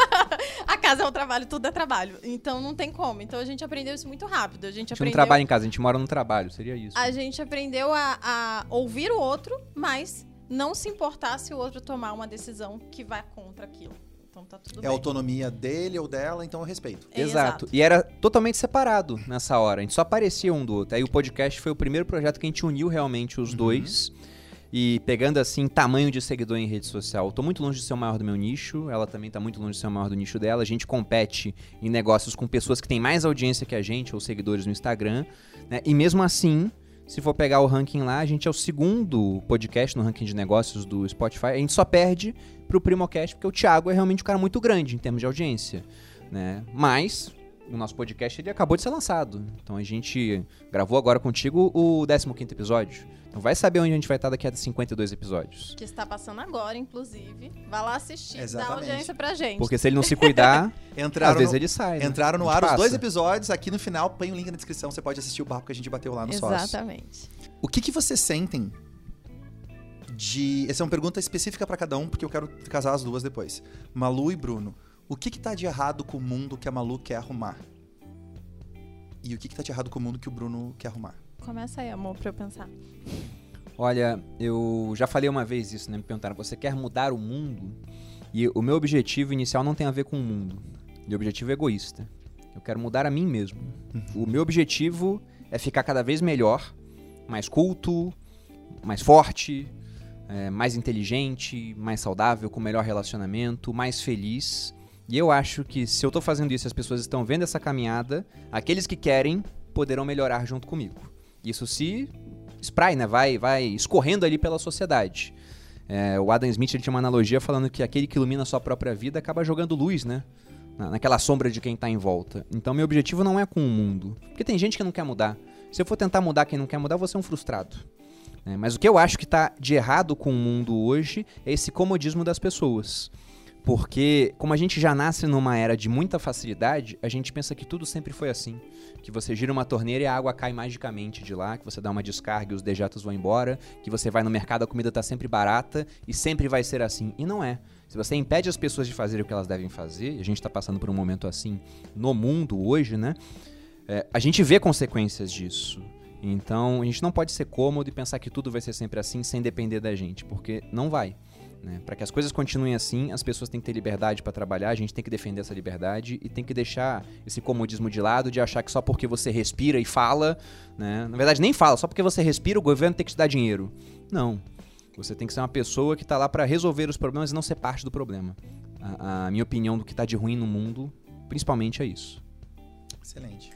A casa é o trabalho, tudo é trabalho. Então não tem como. Então a gente aprendeu isso muito rápido. A gente A gente não aprendeu, trabalha em casa, a gente mora no trabalho, seria isso. a gente aprendeu a, a ouvir o outro, mas não se importar se o outro tomar uma decisão que vai contra aquilo. Então tá tudo É bem. a autonomia dele ou dela, então eu respeito. É, Exato. E era totalmente separado nessa hora. A gente só aparecia um do outro. Aí o podcast foi o primeiro projeto que a gente uniu realmente os Uhum. dois. E pegando assim, tamanho de seguidor em rede social. Eu tô muito longe de ser o maior do meu nicho. Ela também tá muito longe de ser o maior do nicho dela. A gente compete em negócios com pessoas que têm mais audiência que a gente, ou seguidores no Instagram, né? E mesmo assim, se for pegar o ranking lá, a gente é o segundo podcast no ranking de negócios do Spotify. A gente só perde pro Primocast, porque o Thiago é realmente um cara muito grande em termos de audiência, né? Mas o nosso podcast ele acabou de ser lançado. Então a gente gravou agora contigo o décimo quinto episódio. Então vai saber onde a gente vai estar daqui a cinquenta e dois episódios. Que está passando agora, inclusive. Vai lá assistir, dá Exatamente. audiência pra gente. Porque se ele não se cuidar, Entraram às vezes no, ele sai, né? entraram no A gente ar os dois passa. episódios. Aqui no final, põe o link na descrição. Você pode assistir o papo que a gente bateu lá no sócio. Exatamente. O que, que vocês sentem de... Essa é uma pergunta específica pra cada um, porque eu quero casar as duas depois. Malu e Bruno. O que que tá de errado com o mundo que a Malu quer arrumar? E o que que tá de errado com o mundo que o Bruno quer arrumar? Começa aí, amor, pra eu pensar. Olha, eu já falei uma vez isso, né? Me perguntaram, você quer mudar o mundo? E o meu objetivo inicial não tem a ver com o mundo. Meu objetivo é egoísta. Eu quero mudar a mim mesmo. O meu objetivo é ficar cada vez melhor, mais culto, mais forte, é, mais inteligente, mais saudável, com melhor relacionamento, mais feliz. E eu acho que se eu tô fazendo isso e as pessoas estão vendo essa caminhada, aqueles que querem poderão melhorar junto comigo. Isso se spray, né? Vai, vai escorrendo ali pela sociedade. É, o Adam Smith ele tinha uma analogia falando que aquele que ilumina a sua própria vida acaba jogando luz, né? Na, naquela sombra de quem tá em volta. Então meu objetivo não é com o mundo. Porque tem gente que não quer mudar. Se eu for tentar mudar quem não quer mudar, eu vou ser um frustrado. É, mas o que eu acho que tá de errado com o mundo hoje é esse comodismo das pessoas. Porque, como a gente já nasce numa era de muita facilidade, a gente pensa que tudo sempre foi assim. Que você gira uma torneira e a água cai magicamente de lá, que você dá uma descarga e os dejetos vão embora, que você vai no mercado, a comida tá sempre barata e sempre vai ser assim. E não é. Se você impede as pessoas de fazerem o que elas devem fazer, e a gente tá passando por um momento assim no mundo hoje, né? É, a gente vê consequências disso. Então, a gente não pode ser cômodo e pensar que tudo vai ser sempre assim sem depender da gente, porque não vai. Né? Para que as coisas continuem assim, as pessoas têm que ter liberdade para trabalhar, a gente tem que defender essa liberdade e tem que deixar esse comodismo de lado, de achar que só porque você respira e fala, né? Na verdade nem fala, só porque você respira o governo tem que te dar dinheiro. Não, você tem que ser uma pessoa que está lá para resolver os problemas e não ser parte do problema. A, a minha opinião do que está de ruim no mundo, principalmente é isso. Excelente.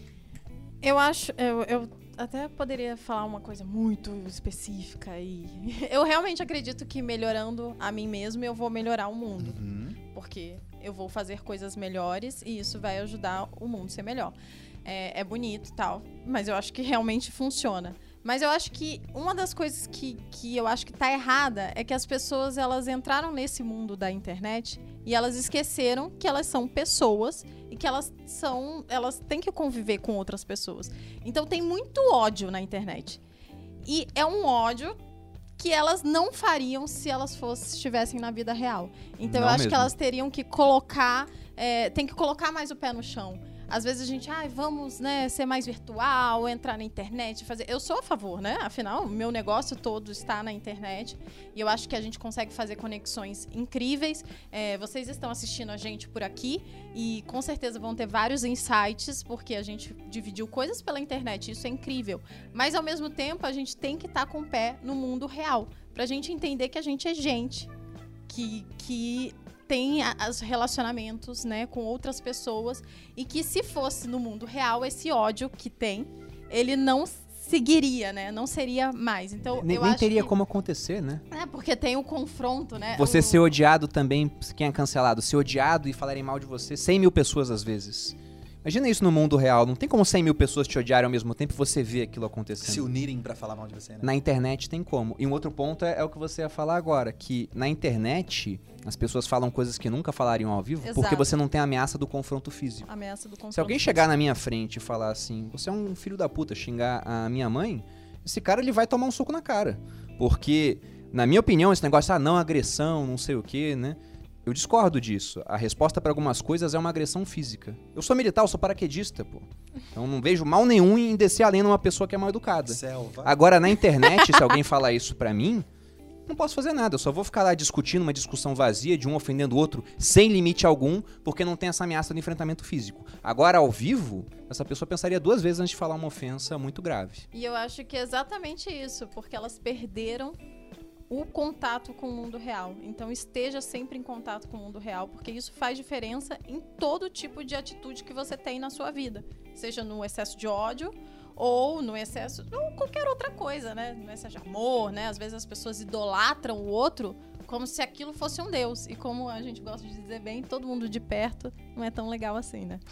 Eu acho, eu, eu até poderia falar uma coisa muito específica e eu realmente acredito que melhorando a mim mesmo eu vou melhorar o mundo, Uhum. porque eu vou fazer coisas melhores e isso vai ajudar o mundo a ser melhor. É, é bonito e tal, mas eu acho que realmente funciona. Mas eu acho que uma das coisas que, que eu acho que tá errada é que as pessoas, elas entraram nesse mundo da internet e elas esqueceram que elas são pessoas e que elas são, elas têm que conviver com outras pessoas. Então tem muito ódio na internet. E é um ódio que elas não fariam se elas fossem, estivessem na vida real. Então Não eu acho mesmo. que elas teriam que colocar, é, tem que colocar mais o pé no chão. às vezes a gente, ah, vamos, né, ser mais virtual, entrar na internet, fazer... Eu sou a favor, né? Afinal, o meu negócio todo está na internet e eu acho que a gente consegue fazer conexões incríveis. É, vocês estão assistindo a gente por aqui e com certeza vão ter vários insights, porque a gente dividiu coisas pela internet, isso é incrível. Mas, ao mesmo tempo, a gente tem que estar com o pé no mundo real, pra gente entender que a gente é gente, que... que tem os relacionamentos, né, com outras pessoas e que se fosse no mundo real, esse ódio que tem, ele não seguiria, né, não seria mais. Então, nem, eu nem acho teria que, como acontecer, né? É, porque tem o confronto, né? Você o... ser odiado também, quem é cancelado, ser odiado e falarem mal de você, cem mil pessoas às vezes. Imagina isso no mundo real, não tem como cem mil pessoas te odiarem ao mesmo tempo e você ver aquilo acontecendo. Se unirem pra falar mal de você, né? Na internet tem como. E um outro ponto é, é o que você ia falar agora, que na internet as pessoas falam coisas que nunca falariam ao vivo, Exato. porque você não tem a ameaça do confronto físico. Ameaça do confronto. Se alguém chegar na minha frente e falar assim, você é um filho da puta, xingar a minha mãe, esse cara ele vai tomar um soco na cara. Porque, na minha opinião, esse negócio, ah, não, agressão, não sei o quê, né? Eu discordo disso. A resposta para algumas coisas é uma agressão física. Eu sou militar, eu sou paraquedista, pô. Então não vejo mal nenhum em descer além numa pessoa que é mal educada. Selva. Agora, na internet, se alguém falar isso pra mim, não posso fazer nada. Eu só vou ficar lá discutindo uma discussão vazia de um ofendendo o outro, sem limite algum, porque não tem essa ameaça de enfrentamento físico. Agora, ao vivo, essa pessoa pensaria duas vezes antes de falar uma ofensa muito grave. E eu acho que é exatamente isso, porque elas perderam o contato com o mundo real. Então esteja sempre em contato com o mundo real, porque isso faz diferença em todo tipo de atitude que você tem na sua vida. Seja no excesso de ódio ou no excesso... ou qualquer outra coisa, né? No excesso de amor, né? Às vezes as pessoas idolatram o outro como se aquilo fosse um deus. E como a gente gosta de dizer bem, todo mundo de perto não é tão legal assim, né?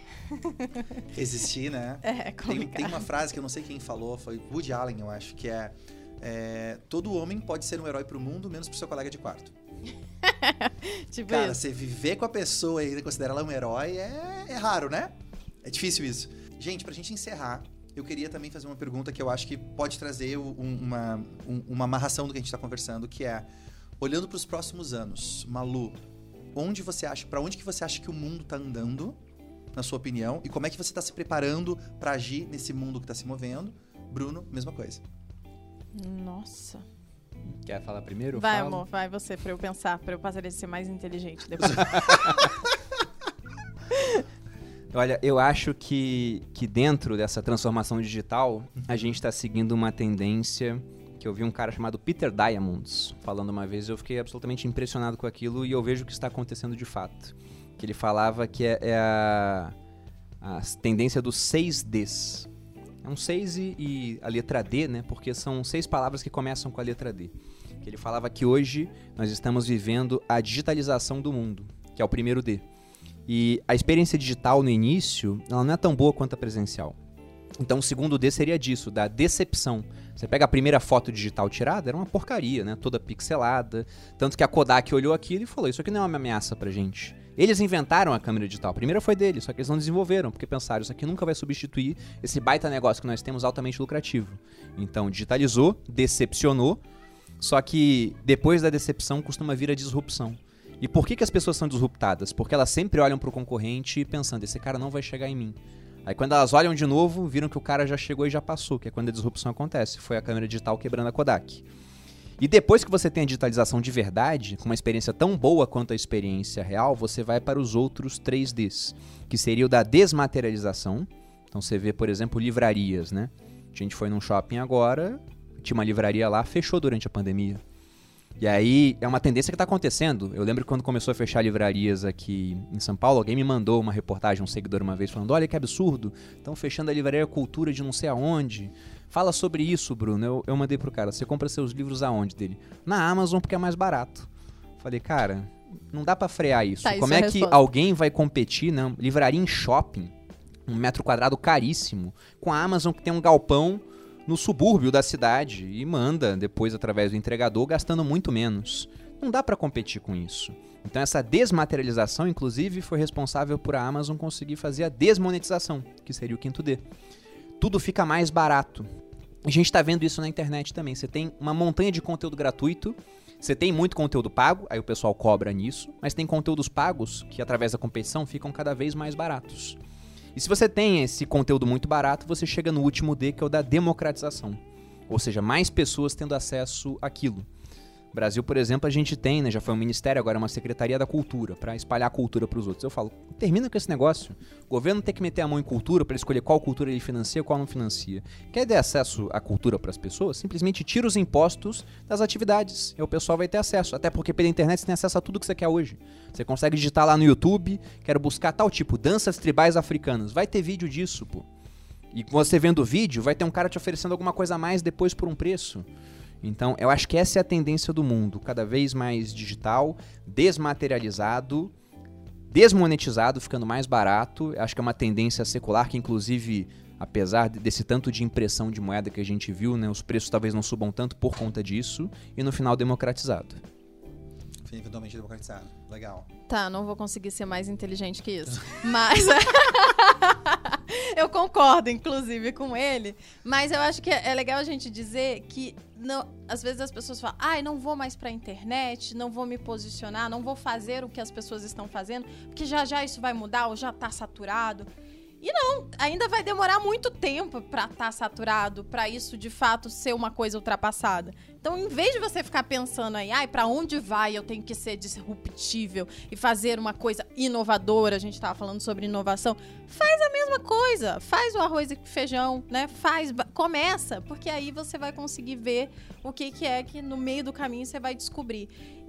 Resistir, né? É, tem, complicado. tem uma frase que eu não sei quem falou, foi Woody Allen, eu acho, que é... É, todo homem pode ser um herói pro mundo, menos pro seu colega de quarto. Tipo Cara, isso. você viver com a pessoa e considerar ela um herói é, é raro, né? É difícil isso. Gente, pra gente encerrar, eu queria também fazer uma pergunta que eu acho que pode trazer um, uma, um, uma amarração do que a gente tá conversando, que é, olhando pros próximos anos, Malu, onde você acha, pra onde que você acha que o mundo tá andando, na sua opinião, e como é que você tá se preparando pra agir nesse mundo que tá se movendo? Bruno, mesma coisa. Nossa. Quer falar primeiro? Vai, Falo. amor, vai você, pra eu pensar, pra eu parecer mais inteligente depois. Olha, eu acho que, que dentro dessa transformação digital, a gente está seguindo uma tendência que eu vi um cara chamado Peter Diamandis falando uma vez, eu fiquei absolutamente impressionado com aquilo e eu vejo o que está acontecendo de fato. Que ele falava que é, é a, a tendência dos seis Ds. É um seis e, e a letra D, né? Porque são seis palavras que começam com a letra D. Que ele falava que hoje nós estamos vivendo a digitalização do mundo, que é o primeiro D. E a experiência digital no início, ela não é tão boa quanto a presencial. Então o segundo D seria disso, da decepção. Você pega a primeira foto digital tirada, era uma porcaria, né? Toda pixelada. Tanto que a Kodak olhou aquilo e falou, isso aqui não é uma ameaça pra gente. Eles inventaram a câmera digital. A primeira foi deles, só que eles não desenvolveram, porque pensaram, isso aqui nunca vai substituir esse baita negócio que nós temos altamente lucrativo. Então, digitalizou, decepcionou, só que depois da decepção costuma vir a disrupção. E por que que as pessoas são disruptadas? Porque elas sempre olham pro concorrente pensando, esse cara não vai chegar em mim. Aí quando elas olham de novo, viram que o cara já chegou e já passou, que é quando a disrupção acontece. Foi a câmera digital quebrando a Kodak. E depois que você tem a digitalização de verdade, com uma experiência tão boa quanto a experiência real, você vai para os outros três Ds, que seria o da desmaterialização. Então você vê, por exemplo, livrarias, né? A gente foi num shopping agora, tinha uma livraria lá, fechou durante a pandemia. E aí é uma tendência que está acontecendo. Eu lembro que quando começou a fechar livrarias aqui em São Paulo, alguém me mandou uma reportagem, um seguidor uma vez, falando, olha que absurdo, estão fechando a livraria Cultura de não sei aonde. Fala sobre isso, Bruno. Eu, eu mandei pro cara, você compra seus livros aonde dele? Na Amazon, porque é mais barato. Falei, cara, não dá pra frear isso. Tá, Como isso é é a que resposta. alguém vai competir, né? Livraria em shopping, um metro quadrado caríssimo, com a Amazon que tem um galpão no subúrbio da cidade e manda depois através do entregador gastando muito menos. Não dá pra competir com isso. Então essa desmaterialização, inclusive, foi responsável por a Amazon conseguir fazer a desmonetização, que seria o quinto D. Tudo fica mais barato. A gente está vendo isso na internet também. Você tem uma montanha de conteúdo gratuito, você tem muito conteúdo pago, aí o pessoal cobra nisso, mas tem conteúdos pagos que, através da competição, ficam cada vez mais baratos. E se você tem esse conteúdo muito barato, você chega no último D, que é o da democratização. Ou seja, mais pessoas tendo acesso àquilo. No Brasil, por exemplo, a gente tem, né, já foi um ministério, agora é uma secretaria da cultura, para espalhar a cultura para os outros. Eu falo, termina com esse negócio. O governo tem que meter a mão em cultura para escolher qual cultura ele financia e qual não financia. Quer ter acesso à cultura para as pessoas? Simplesmente tira os impostos das atividades e o pessoal vai ter acesso. Até porque pela internet você tem acesso a tudo que você quer hoje. Você consegue digitar lá no YouTube, quero buscar tal tipo, danças tribais africanas. Vai ter vídeo disso, pô. E você vendo o vídeo, vai ter um cara te oferecendo alguma coisa a mais depois por um preço. Então, eu acho que essa é a tendência do mundo, cada vez mais digital, desmaterializado, desmonetizado, ficando mais barato. Eu acho que é uma tendência secular que, inclusive, apesar desse tanto de impressão de moeda que a gente viu, né, os preços talvez não subam tanto por conta disso, e no final democratizado. Eventualmente democratizado. Legal. Tá, não vou conseguir ser mais inteligente que isso. Mas eu concordo, inclusive, com ele. Mas eu acho que é legal a gente dizer que não, às vezes as pessoas falam, ai, não vou mais pra internet, não vou me posicionar, não vou fazer o que as pessoas estão fazendo, porque já já isso vai mudar ou já tá saturado. E não, ainda vai demorar muito tempo pra estar saturado, pra isso de fato ser uma coisa ultrapassada. Então, em vez de você ficar pensando aí, ai, pra onde vai, eu tenho que ser disruptível e fazer uma coisa inovadora, a gente tava falando sobre inovação, faz a mesma coisa, faz o arroz e feijão, né? Faz, começa, porque aí você vai conseguir ver o que que é que no meio do caminho você vai descobrir.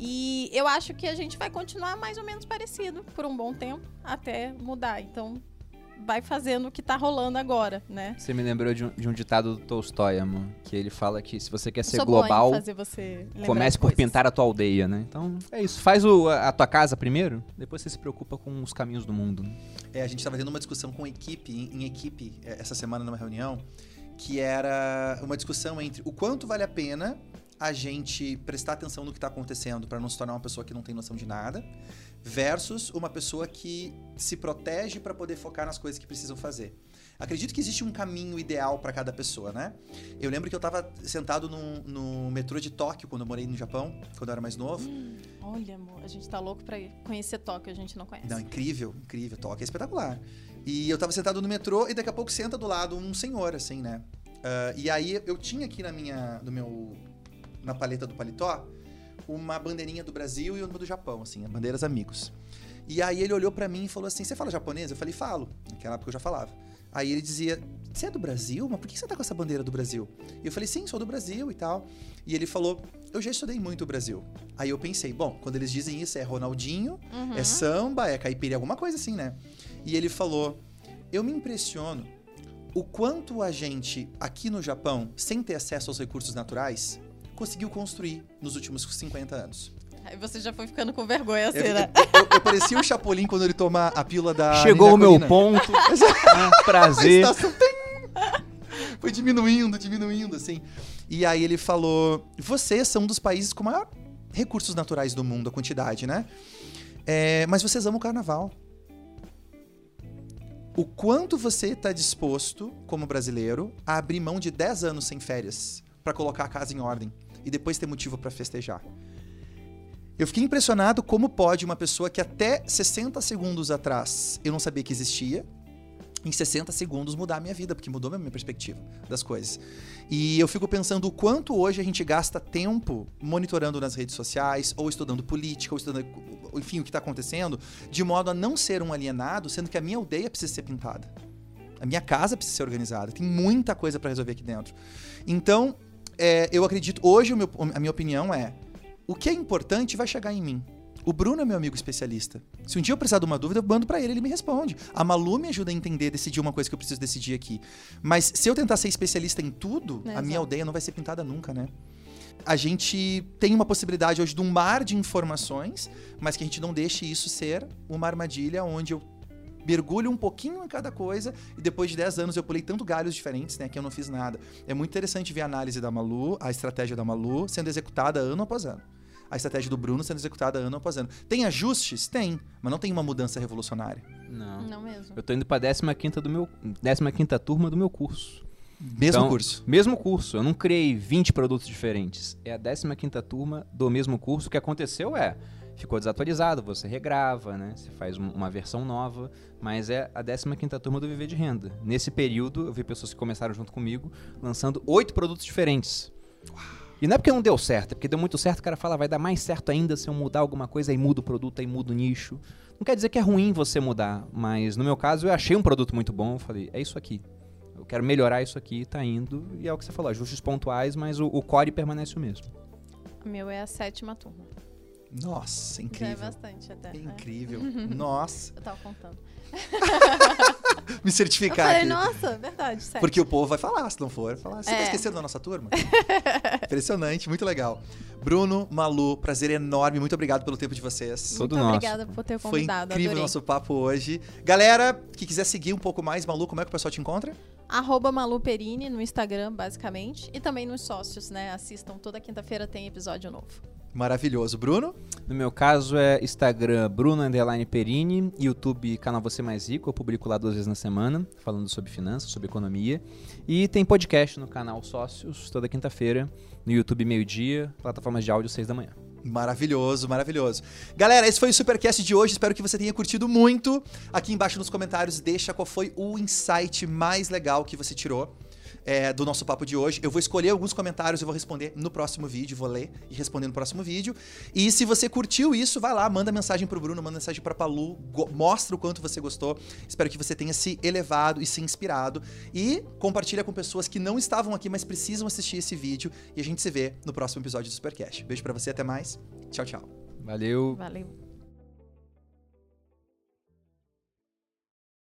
E eu acho que a gente vai continuar mais ou menos parecido por um bom tempo, até mudar. Então, vai fazendo o que tá rolando agora, né? Você me lembrou de um, de um ditado do Tolstói, amor, que ele fala que se você quer ser Sou global, boa em fazer você comece por coisas. pintar a tua aldeia, né? Então, é isso. Faz o, a tua casa primeiro, depois você se preocupa com os caminhos do mundo. Né? É, a gente estava tendo uma discussão com equipe, em, em equipe, essa semana numa reunião, que era uma discussão entre o quanto vale a pena a gente prestar atenção no que está acontecendo para não se tornar uma pessoa que não tem noção de nada, versus uma pessoa que se protege para poder focar nas coisas que precisam fazer. Acredito que existe um caminho ideal para cada pessoa, né? Eu lembro que eu estava sentado no, no metrô de Tóquio, quando eu morei no Japão, quando eu era mais novo. Hum, olha, amor, a gente tá louco pra ir conhecer Tóquio, a gente não conhece. Não, incrível, incrível. Tóquio é espetacular. E eu estava sentado no metrô e daqui a pouco senta do lado um senhor, assim, né? Uh, e aí eu tinha aqui na minha, no meu, na paleta do paletó, uma bandeirinha do Brasil e uma do Japão, assim, bandeiras amigos. E aí ele olhou pra mim e falou assim, você fala japonês? Eu falei, falo. Naquela época eu já falava. Aí ele dizia, você é do Brasil? Mas por que você tá com essa bandeira do Brasil? E eu falei, sim, sou do Brasil e tal. E ele falou, eu já estudei muito o Brasil. Aí eu pensei, bom, quando eles dizem isso é Ronaldinho, uhum. é samba, é caipira, alguma coisa assim, né? E ele falou, eu me impressiono o quanto a gente, aqui no Japão, sem ter acesso aos recursos naturais, conseguiu construir nos últimos cinquenta anos. Aí você já foi ficando com vergonha, assim, eu, né? Eu, eu, eu parecia o Chapolin quando ele toma a pílula da Chegou Nina o meu Colina. ponto. ah, prazer. Foi diminuindo, diminuindo, assim. E aí ele falou, vocês são um dos países com maior recursos naturais do mundo, a quantidade, né? É, mas vocês amam o carnaval. O quanto você está disposto, como brasileiro, a abrir mão de dez anos sem férias para colocar a casa em ordem e depois ter motivo para festejar. Eu fiquei impressionado como pode uma pessoa que até sessenta segundos atrás eu não sabia que existia, em sessenta segundos mudar a minha vida, porque mudou a minha perspectiva das coisas. E eu fico pensando o quanto hoje a gente gasta tempo monitorando nas redes sociais, ou estudando política, ou estudando, enfim, o que está acontecendo, de modo a não ser um alienado, sendo que a minha aldeia precisa ser pintada. A minha casa precisa ser organizada. Tem muita coisa para resolver aqui dentro. Então, é, eu acredito, hoje o meu, a minha opinião é, o que é importante vai chegar em mim. O Bruno é meu amigo especialista. Se um dia eu precisar de uma dúvida, eu mando pra ele, ele me responde. A Malu me ajuda a entender, decidir uma coisa que eu preciso decidir aqui. Mas se eu tentar ser especialista em tudo, é, a minha aldeia não vai ser pintada nunca, né? A gente tem uma possibilidade hoje de um mar de informações, mas que a gente não deixe isso ser uma armadilha onde eu mergulho um pouquinho em cada coisa e depois de dez anos eu pulei tanto galhos diferentes, né, que eu não fiz nada. É muito interessante ver a análise da Malu, a estratégia da Malu sendo executada ano após ano. A estratégia do Bruno sendo executada ano após ano. Tem ajustes? Tem, mas não tem uma mudança revolucionária. Não. Não mesmo. Eu tô indo pra décima quinta do meu, décima quinta turma do meu curso. Mesmo então, curso? Mesmo curso. Eu não criei vinte produtos diferentes. É a décima quinta turma do mesmo curso. O que aconteceu é, ficou desatualizado, você regrava, né? Você faz um, uma versão nova, mas é a décima quinta turma do Viver de Renda. Nesse período, eu vi pessoas que começaram junto comigo, lançando oito produtos diferentes. E não é porque não deu certo, é porque deu muito certo, o cara fala, vai dar mais certo ainda se eu mudar alguma coisa, aí muda o produto, aí muda o nicho. Não quer dizer que é ruim você mudar, mas no meu caso eu achei um produto muito bom, eu falei, é isso aqui. Eu quero melhorar isso aqui, tá indo, e é o que você falou, ajustes pontuais, mas o, o core permanece o mesmo. O meu é a sétima turma. Nossa, Já é incrível. bastante até. né? Incrível. Nossa. Eu tava contando. Me Eu certificar falei, aqui. nossa, verdade, sério. Porque o povo vai falar, se não for, vai falar. Você tá É. esquecendo da nossa turma? Impressionante, muito legal. Bruno, Malu, prazer enorme. Muito obrigado pelo tempo de vocês. Todo Muito nosso. obrigada por ter Foi convidado, incrível o adorei. nosso papo hoje. Galera, que quiser seguir um pouco mais, Malu, como é que o pessoal te encontra? Arroba Malu Perini no Instagram, basicamente. E também nos sócios, né? Assistam, toda quinta-feira tem episódio novo. Maravilhoso. Bruno? No meu caso é Instagram Bruno Underline Perini, YouTube canal Você Mais Rico, eu publico lá duas vezes na semana, falando sobre finanças, sobre economia. E tem podcast no canal Sócios, toda quinta-feira, no YouTube meio-dia, plataformas de áudio seis da manhã. Maravilhoso, maravilhoso. Galera, esse foi o Supercast de hoje. Espero que você tenha curtido muito. Aqui embaixo nos comentários deixa qual foi o insight mais legal que você tirou é, do nosso papo de hoje. Eu vou escolher alguns comentários e vou responder no próximo vídeo. Vou ler e responder no próximo vídeo. E se você curtiu isso, vai lá, manda mensagem pro Bruno, manda mensagem pra Palu, go- mostra o quanto você gostou. Espero que você tenha se elevado e se inspirado. E compartilha com pessoas que não estavam aqui, mas precisam assistir esse vídeo. E a gente se vê no próximo episódio do Supercast. Beijo pra você, até mais. Tchau, tchau. Valeu! Valeu.